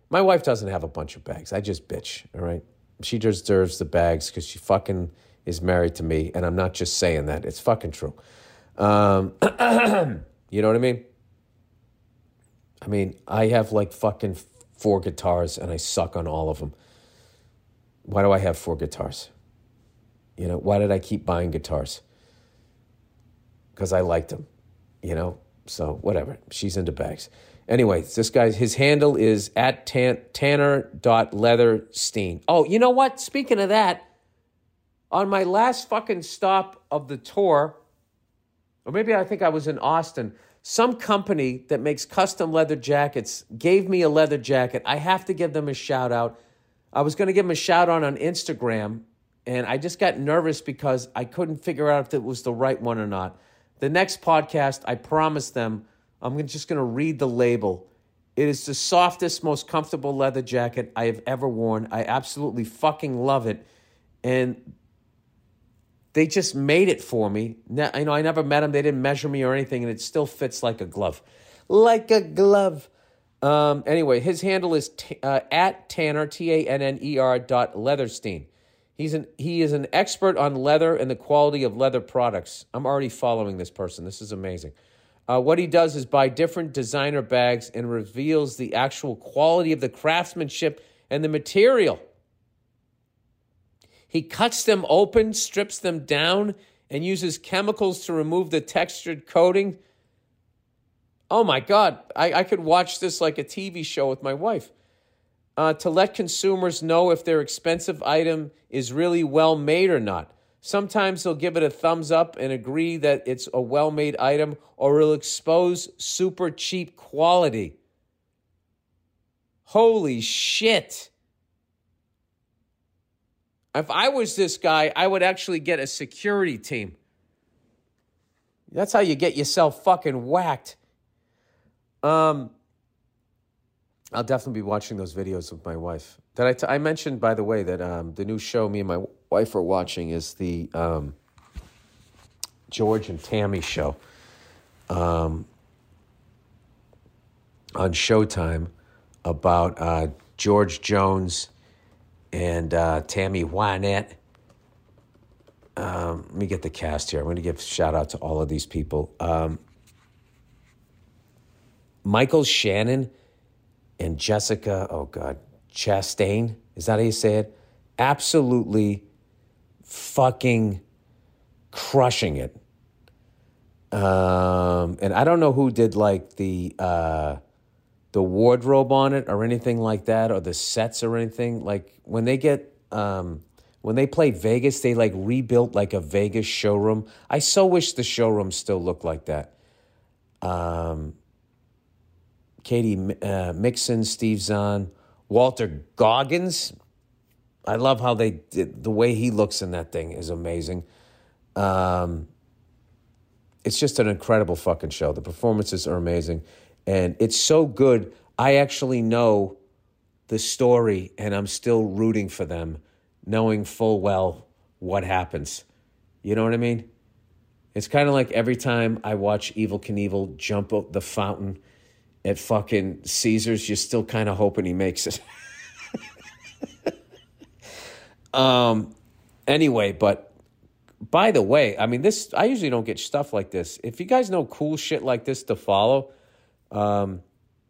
My wife doesn't have a bunch of bags. I just bitch, all right? She deserves the bags because she fucking is married to me, and I'm not just saying that. It's fucking true. Um, you know what I mean? I mean, I have like fucking four guitars, and I suck on all of them. Why do I have four guitars? You know, why did I keep buying guitars? Because I liked them, you know? So, whatever. She's into bags. Anyway, this guy, his handle is at tan, tanner.leatherstein. Oh, you know what? Speaking of that, on my last fucking stop of the tour, or maybe I think I was in Austin, some company that makes custom leather jackets gave me a leather jacket. I have to give them a shout out. I was going to give them a shout out on Instagram, and I just got nervous because I couldn't figure out if it was the right one or not. The next podcast, I promised them, I'm just going to read the label. It is the softest, most comfortable leather jacket I have ever worn. I absolutely fucking love it. And they just made it for me. Ne- you know, I never met them. They didn't measure me or anything, and it still fits like a glove. Like a glove. Um, anyway, his handle is t- uh, at Tanner, T A N N E R dot Leatherstein. He's an, he is an expert on leather and the quality of leather products. I'm already following this person. This is amazing. Uh, what he does is buy different designer bags and reveals the actual quality of the craftsmanship and the material. He cuts them open, strips them down, and uses chemicals to remove the textured coating. Oh my God, I, I could watch this like a T V show with my wife. Uh, to let consumers know if their expensive item is really well made or not. Sometimes he'll give it a thumbs up and agree that it's a well-made item, or he'll expose super cheap quality. Holy shit. If I was this guy, I would actually get a security team. That's how you get yourself fucking whacked. Um, I'll definitely be watching those videos with my wife. Did I, t- I mentioned, by the way, that um, the new show me and my wife are watching is the um, George and Tammy show um, on Showtime about uh, George Jones and uh, Tammy Wynette. Um, let me get the cast here. I'm going to give a shout out to all of these people. Um, Michael Shannon and Jessica, oh God, Chastain, is that how you say it? Absolutely fucking crushing it. Um, and I don't know who did like the uh, the wardrobe on it or anything like that, or the sets or anything. Like when they get um, when they play Vegas, they like rebuilt like a Vegas showroom. I so wish the showroom still looked like that. Um, Katie uh, Mixon, Steve Zahn, Walter Goggins. I love how they did, the way he looks in that thing is amazing. Um, it's just an incredible fucking show. The performances are amazing. And it's so good, I actually know the story and I'm still rooting for them, knowing full well what happens. You know what I mean? It's kind of like every time I watch Evel Knievel jump up the fountain at fucking Caesars, you're still kind of hoping he makes it. um. Anyway, but by the way, I mean, this, I usually don't get stuff like this. If you guys know cool shit like this to follow, um,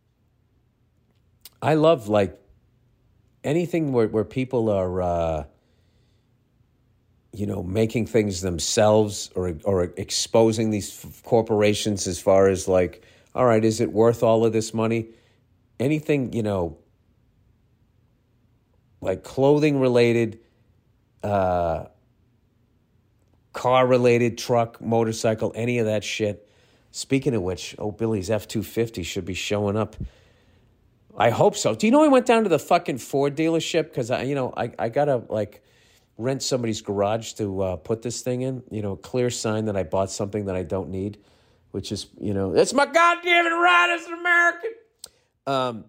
I love like anything where, where people are, uh, you know, making things themselves or or exposing these f- corporations as far as like, all right, is it worth all of this money? Anything, you know, like clothing related, uh, car related, truck, motorcycle, any of that shit. Speaking of which, oh, Billy's F two fifty should be showing up. I hope so. Do you know I went down to the fucking Ford dealership because I, you know, I, I gotta like rent somebody's garage to uh, put this thing in. You know, clear sign that I bought something that I don't need. Which is, you know, it's my goddamn right as an American. Um,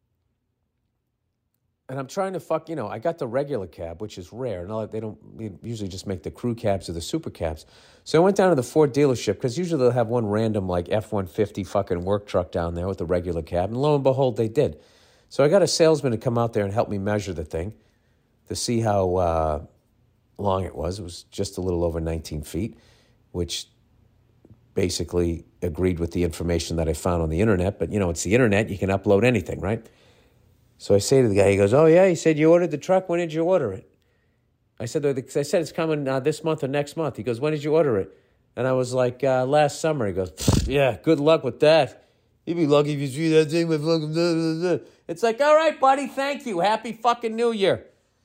and I'm trying to fuck, you know, I got the regular cab, which is rare. No, they don't they usually just make the crew cabs or the super cabs. So I went down to the Ford dealership because usually they'll have one random like F one fifty fucking work truck down there with the regular cab. And lo and behold, they did. So I got a salesman to come out there and help me measure the thing to see how uh, long it was. It was just a little over nineteen feet, which basically agreed with the information that I found on the internet. But, you know, it's the internet. You can upload anything, right? So I say to the guy, he goes, oh, yeah? He said, you ordered the truck? When did you order it? I said, I said it's coming uh, this month or next month. He goes, when did you order it? And I was like, uh, last summer. He goes, yeah, good luck with that. You'd be lucky if you see that thing with fucking blah, blah, blah. It's like, all right, buddy, thank you. Happy fucking New Year.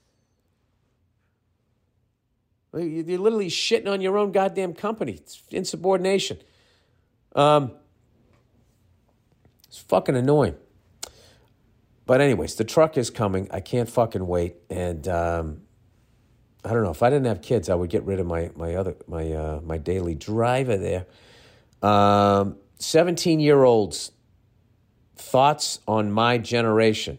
You're literally shitting on your own goddamn company. It's insubordination. Um, it's fucking annoying. But anyways, the truck is coming. I can't fucking wait. And um, I don't know. If I didn't have kids, I would get rid of my my other my uh, my daily driver there. Um, seventeen-year-olds, thoughts on my generation.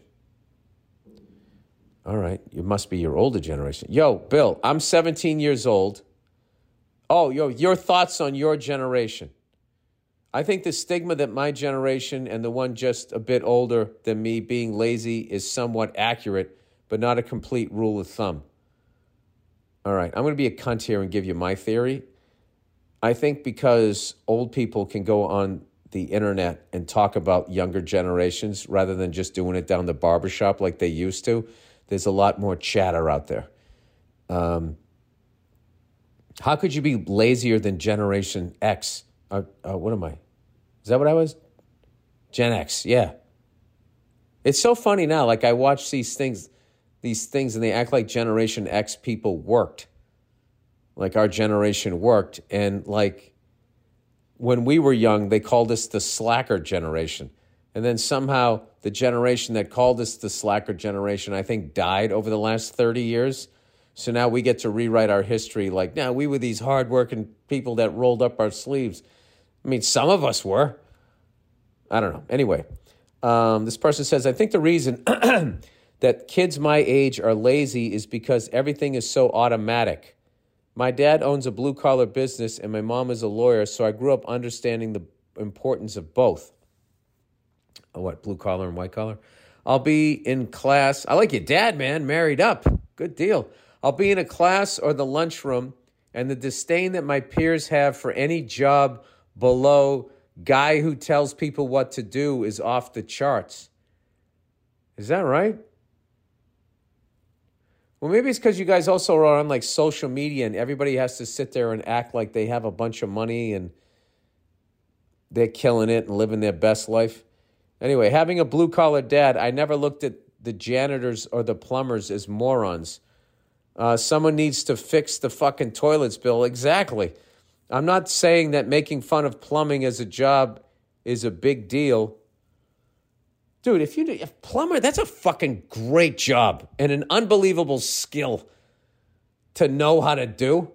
All right, you must be your older generation. Yo, Bill, I'm seventeen years old. Oh, yo, your thoughts on your generation. I think the stigma that my generation and the one just a bit older than me being lazy is somewhat accurate, but not a complete rule of thumb. All right, I'm going to be a cunt here and give you my theory. I think because old people can go on the internet and talk about younger generations rather than just doing it down the barbershop like they used to, there's a lot more chatter out there. Um, how could you be lazier than Generation X? Uh, uh, what am I? Is that what I was? Gen X, yeah. It's so funny now. Like I watch these things, these things, and they act like Generation X people worked. Like our generation worked. And like when we were young, they called us the slacker generation. And then somehow the generation that called us the slacker generation, I think, died over the last thirty years. So now we get to rewrite our history like, now we were these hardworking people that rolled up our sleeves. I mean, some of us were. I don't know. Anyway, um, this person says, I think the reason that kids my age are lazy is because everything is so automatic. My dad owns a blue-collar business and my mom is a lawyer, so I grew up understanding the importance of both. Oh, what, blue-collar and white-collar? I'll be in class. I like your dad, man, married up. Good deal. I'll be in a class or the lunchroom, and the disdain that my peers have for any job below guy who tells people what to do is off the charts. Is that right? Well, maybe it's because you guys also are on like social media and everybody has to sit there and act like they have a bunch of money and they're killing it and living their best life. Anyway, having a blue-collar dad, I never looked at the janitors or the plumbers as morons. Uh, someone needs to fix the fucking toilets, Bill. Exactly. I'm not saying that making fun of plumbing as a job is a big deal. Dude, if you do, if plumber, that's a fucking great job and an unbelievable skill to know how to do.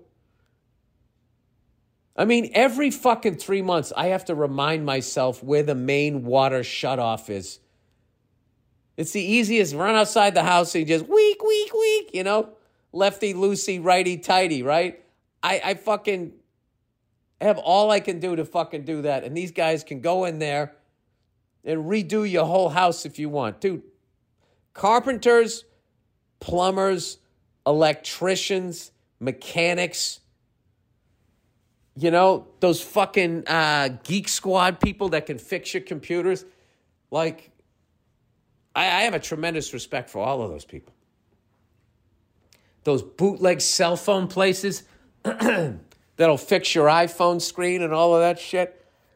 I mean, every fucking three months, I have to remind myself where the main water shutoff is. It's the easiest. Run outside the house and just weak, weak, weak, you know? Lefty, loosey, righty, tighty, right? I, I fucking have all I can do to fucking do that. And these guys can go in there and redo your whole house if you want. Dude, carpenters, plumbers, electricians, mechanics, you know, those fucking uh, Geek Squad people that can fix your computers. Like, I, I have a tremendous respect for all of those people. Those bootleg cell phone places that'll fix your iPhone screen and all of that shit.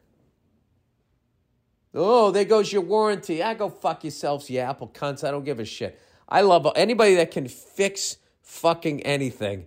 Oh, there goes your warranty. I go fuck yourselves, you Apple cunts. I don't give a shit. I love anybody that can fix fucking anything.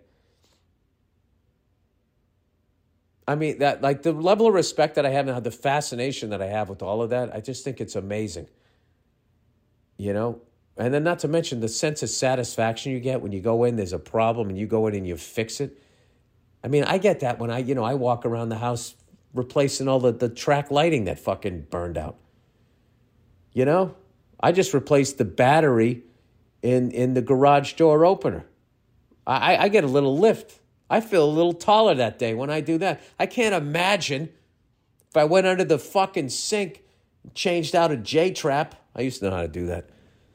I mean, that like the level of respect that I have and the fascination that I have with all of that, I just think it's amazing. You know? And then not to mention the sense of satisfaction you get when you go in, there's a problem, and you go in and you fix it. I mean, I get that when I, you know, I walk around the house replacing all the, the track lighting that fucking burned out. You know? I just replaced the battery in, in the garage door opener. I, I get a little lift. I feel a little taller that day when I do that. I can't imagine if I went under the fucking sink and changed out a J-trap. I used to know how to do that.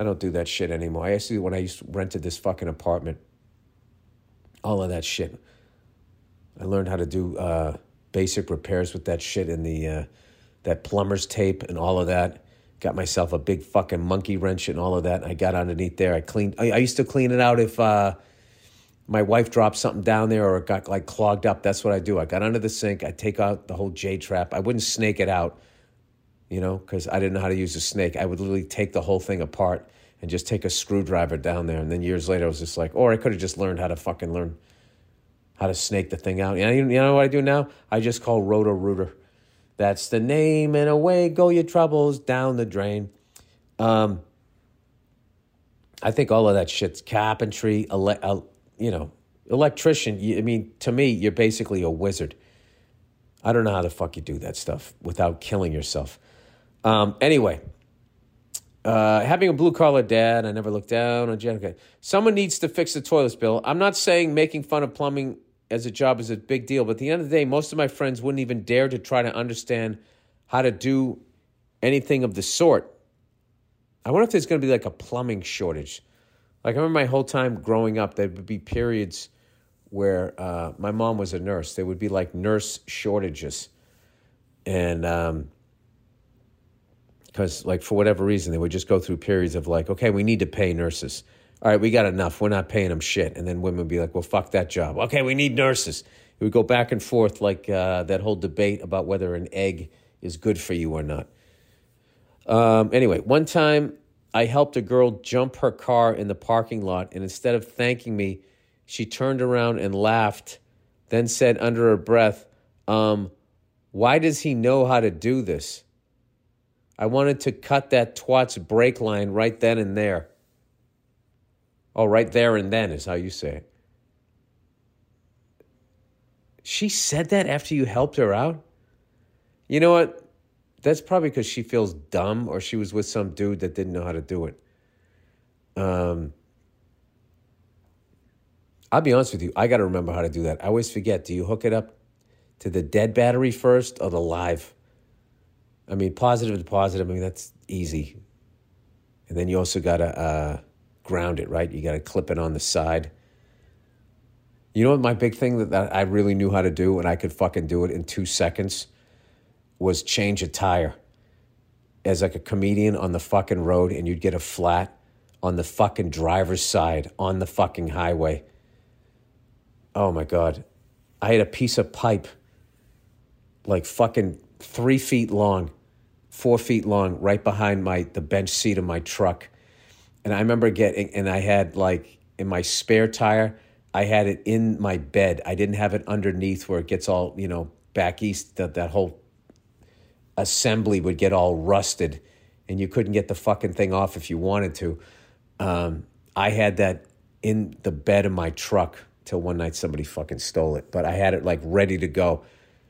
I don't do that shit anymore. I used to, when I used to rented this fucking apartment, all of that shit. I learned how to do uh, basic repairs with that shit and the uh, that plumber's tape and all of that. Got myself a big fucking monkey wrench and all of that. I got underneath there. I cleaned. I, I used to clean it out if uh, my wife dropped something down there or it got like clogged up. That's what I do. I got under the sink. I take out the whole J trap. I wouldn't snake it out, you know, because I didn't know how to use a snake. I would literally take the whole thing apart and just take a screwdriver down there. And then years later, I was just like, or I could have just learned how to fucking learn how to snake the thing out. You know, you know what I do now? I just call Roto-Rooter. That's the name, and away go your troubles down the drain. Um, I think all of that shit's carpentry, ele- uh, you know, electrician. You, I mean, to me, you're basically a wizard. I don't know how the fuck you do that stuff without killing yourself. Um, anyway, uh, having a blue-collar dad, I never looked down on Jenica. Someone needs to fix the toilets, Bill. I'm not saying making fun of plumbing as a job is a big deal, but at the end of the day, most of my friends wouldn't even dare to try to understand how to do anything of the sort. I wonder if there's going to be like a plumbing shortage. Like I remember my whole time growing up, there would be periods where uh, my mom was a nurse. There would be like nurse shortages. And um, because like for whatever reason, they would just go through periods of like, okay, we need to pay nurses. All right, we got enough. We're not paying them shit. And then women would be like, well, fuck that job. Okay, we need nurses. It would go back and forth like uh, that whole debate about whether an egg is good for you or not. Um, anyway, one time I helped a girl jump her car in the parking lot, and instead of thanking me, she turned around and laughed, then said under her breath, um, why does he know how to do this? I wanted to cut that twat's brake line right then and there. Oh, right there and then is how you say it. She said that after you helped her out? You know what? That's probably because she feels dumb or she was with some dude that didn't know how to do it. Um, I'll be honest with you. I got to remember how to do that. I always forget. Do you hook it up to the dead battery first or the live? I mean, positive to positive. I mean, that's easy. And then you also got to uh, ground it, right? You got to clip it on the side. You know what my big thing that, that I really knew how to do and I could fucking do it in two seconds was change a tire. As like a comedian on the fucking road and you'd get a flat on the fucking driver's side on the fucking highway. Oh my God. I had a piece of pipe like fucking three feet long, four feet long, right behind my the bench seat of my truck. And I remember getting, and I had like in my spare tire, I had it in my bed. I didn't have it underneath where it gets all, you know, back east, that, that whole assembly would get all rusted and you couldn't get the fucking thing off if you wanted to. Um, I had that in the bed of my truck till one night somebody fucking stole it. But I had it like ready to go.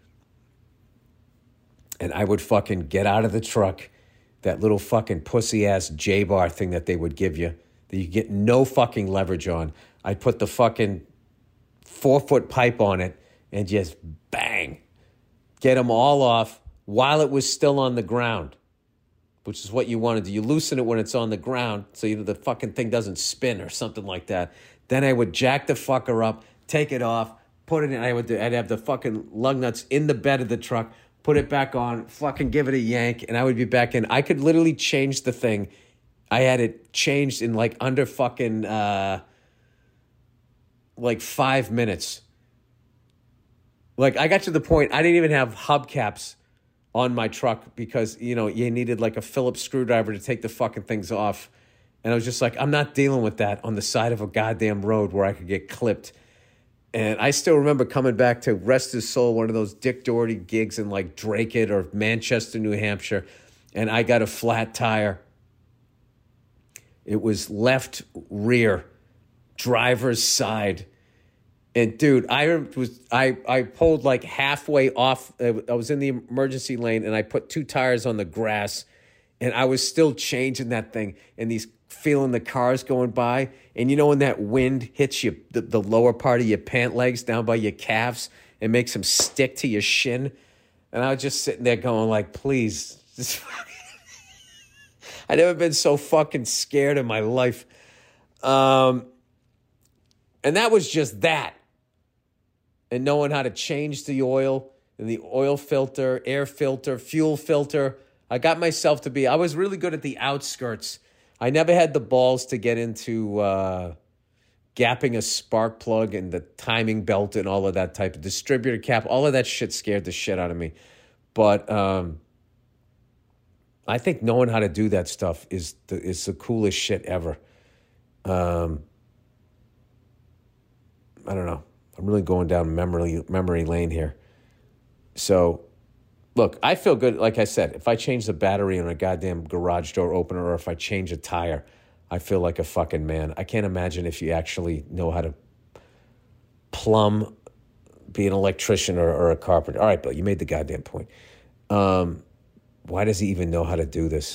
And I would fucking get out of the truck, that little fucking pussy-ass J-bar thing that they would give you, that you get no fucking leverage on. I'd put the fucking four-foot pipe on it and just bang, get them all off while it was still on the ground, which is what you want to do. You loosen it when it's on the ground so you know the fucking thing doesn't spin or something like that. Then I would jack the fucker up, take it off, put it in. I would do, I'd have the fucking lug nuts in the bed of the truck, put it back on, fucking give it a yank, and I would be back in. I could literally change the thing. I had it changed in like under fucking uh, like five minutes. Like I got to the point, I didn't even have hubcaps on my truck because, you know, you needed like a Phillips screwdriver to take the fucking things off. And I was just like, I'm not dealing with that on the side of a goddamn road where I could get clipped. And I still remember coming back to, rest his soul, one of those Dick Doherty gigs in like Dracut or Manchester, New Hampshire. And I got a flat tire. It was left rear, driver's side. And dude, I was I, I pulled like halfway off. I was in the emergency lane and I put two tires on the grass and I was still changing that thing and these feeling the cars going by. And you know when that wind hits you, the, the lower part of your pant legs down by your calves and makes them stick to your shin? And I was just sitting there going like, please, just I never been so fucking scared in my life. Um, and that was just that. And knowing how to change the oil and the oil filter, air filter, fuel filter. I got myself to be, I was really good at the outskirts. I never had the balls to get into uh, gapping a spark plug and the timing belt and all of that type of distributor cap. All of that shit scared the shit out of me. But um, I think knowing how to do that stuff is the, is the coolest shit ever. Um, I don't know. I'm really going down memory memory lane here. So, look, I feel good. Like I said, if I change the battery on a goddamn garage door opener or if I change a tire, I feel like a fucking man. I can't imagine if you actually know how to plumb, be an electrician or, or a carpenter. All right, Bill, you made the goddamn point. Um, why does he even know how to do this?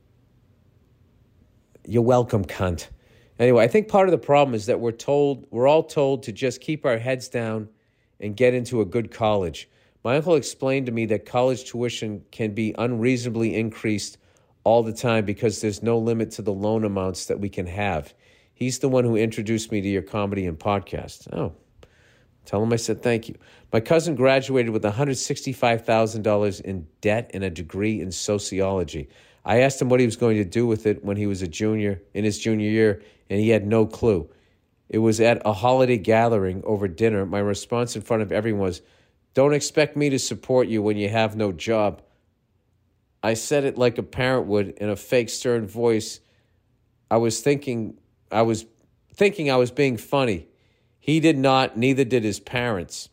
You're welcome, cunt. Anyway, I think part of the problem is that we're told, we're all told to just keep our heads down and get into a good college. My uncle explained to me that college tuition can be unreasonably increased all the time because there's no limit to the loan amounts that we can have. He's the one who introduced me to your comedy and podcast. Oh, tell him I said thank you. My cousin graduated with one hundred sixty-five thousand dollars in debt and a degree in sociology. I asked him what he was going to do with it when he was a junior, in his junior year, and he had no clue. It was at a holiday gathering over dinner. My response in front of everyone was, "Don't expect me to support you when you have no job." I said it like a parent would in a fake stern voice. I was thinking I was thinking I was being funny. He did not, neither did his parents.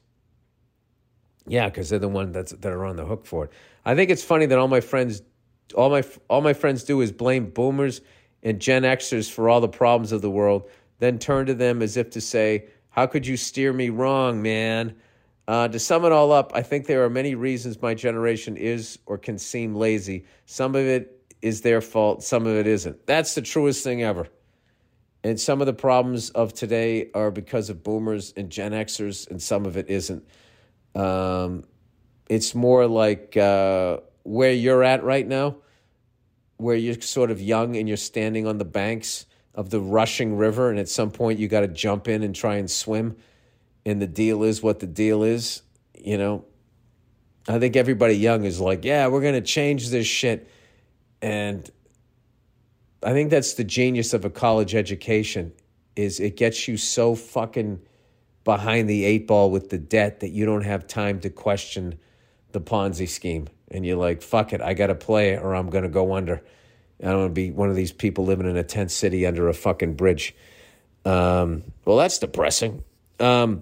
Yeah, because they're the ones that's that are on the hook for it. I think it's funny that all my friends all my all my friends do is blame boomers and Gen Xers for all the problems of the world, then turn to them as if to say, "How could you steer me wrong, man?" Uh, to sum it all up, I think there are many reasons my generation is or can seem lazy. Some of it is their fault, some of it isn't. That's the truest thing ever. And some of the problems of today are because of boomers and Gen Xers, and some of it isn't. Um, it's more like uh, where you're at right now, where you're sort of young and you're standing on the banks of the rushing river, and at some point you got to jump in and try and swim. And the deal is what the deal is, you know. I think everybody young is like, yeah, we're going to change this shit. And I think that's the genius of a college education, is it gets you so fucking behind the eight ball with the debt that you don't have time to question the Ponzi scheme. And you're like, fuck it, I got to play or I'm going to go under. I don't want to be one of these people living in a tent city under a fucking bridge. Um, well, that's depressing. Um,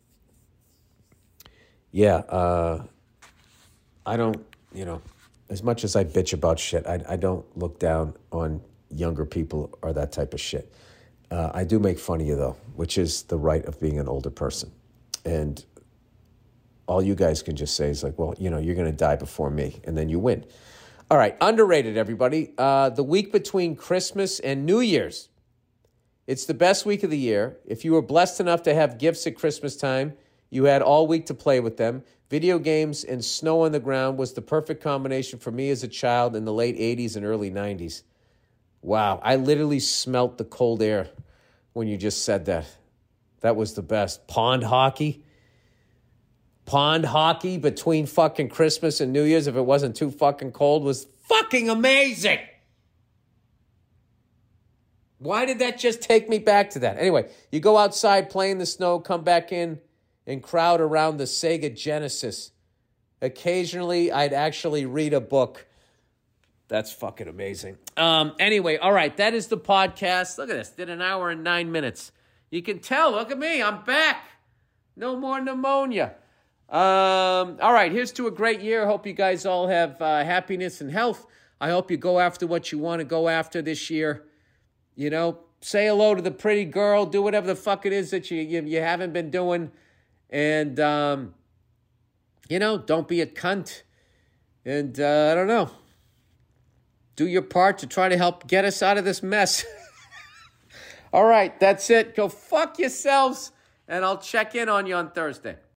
yeah, uh, I don't, you know, as much as I bitch about shit, I, I don't look down on younger people or that type of shit. Uh, I do make fun of you, though, which is the right of being an older person. And all you guys can just say is like, well, you know, you're going to die before me, and then you win. All right, underrated, everybody. Uh, the week between Christmas and New Year's. It's the best week of the year. If you were blessed enough to have gifts at Christmas time, you had all week to play with them. Video games and snow on the ground was the perfect combination for me as a child in the late eighties and early nineties. Wow, I literally smelt the cold air when you just said that. That was the best. Pond hockey. Pond hockey between fucking Christmas and New Year's, if it wasn't too fucking cold, was fucking amazing. Why did that just take me back to that? Anyway, you go outside, play in the snow, come back in, and crowd around the Sega Genesis. Occasionally, I'd actually read a book. That's fucking amazing. Um, anyway, all right, that is the podcast. Look at this. Did an hour and nine minutes. You can tell. Look at me. I'm back. No more pneumonia. Um, all right, here's to a great year. Hope you guys all have uh, happiness and health. I hope you go after what you want to go after this year. You know, say hello to the pretty girl. Do whatever the fuck it is that you you, you haven't been doing. And, um, you know, don't be a cunt. And, uh, I don't know. Do your part to try to help get us out of this mess. All right, that's it. Go fuck yourselves, and I'll check in on you on Thursday.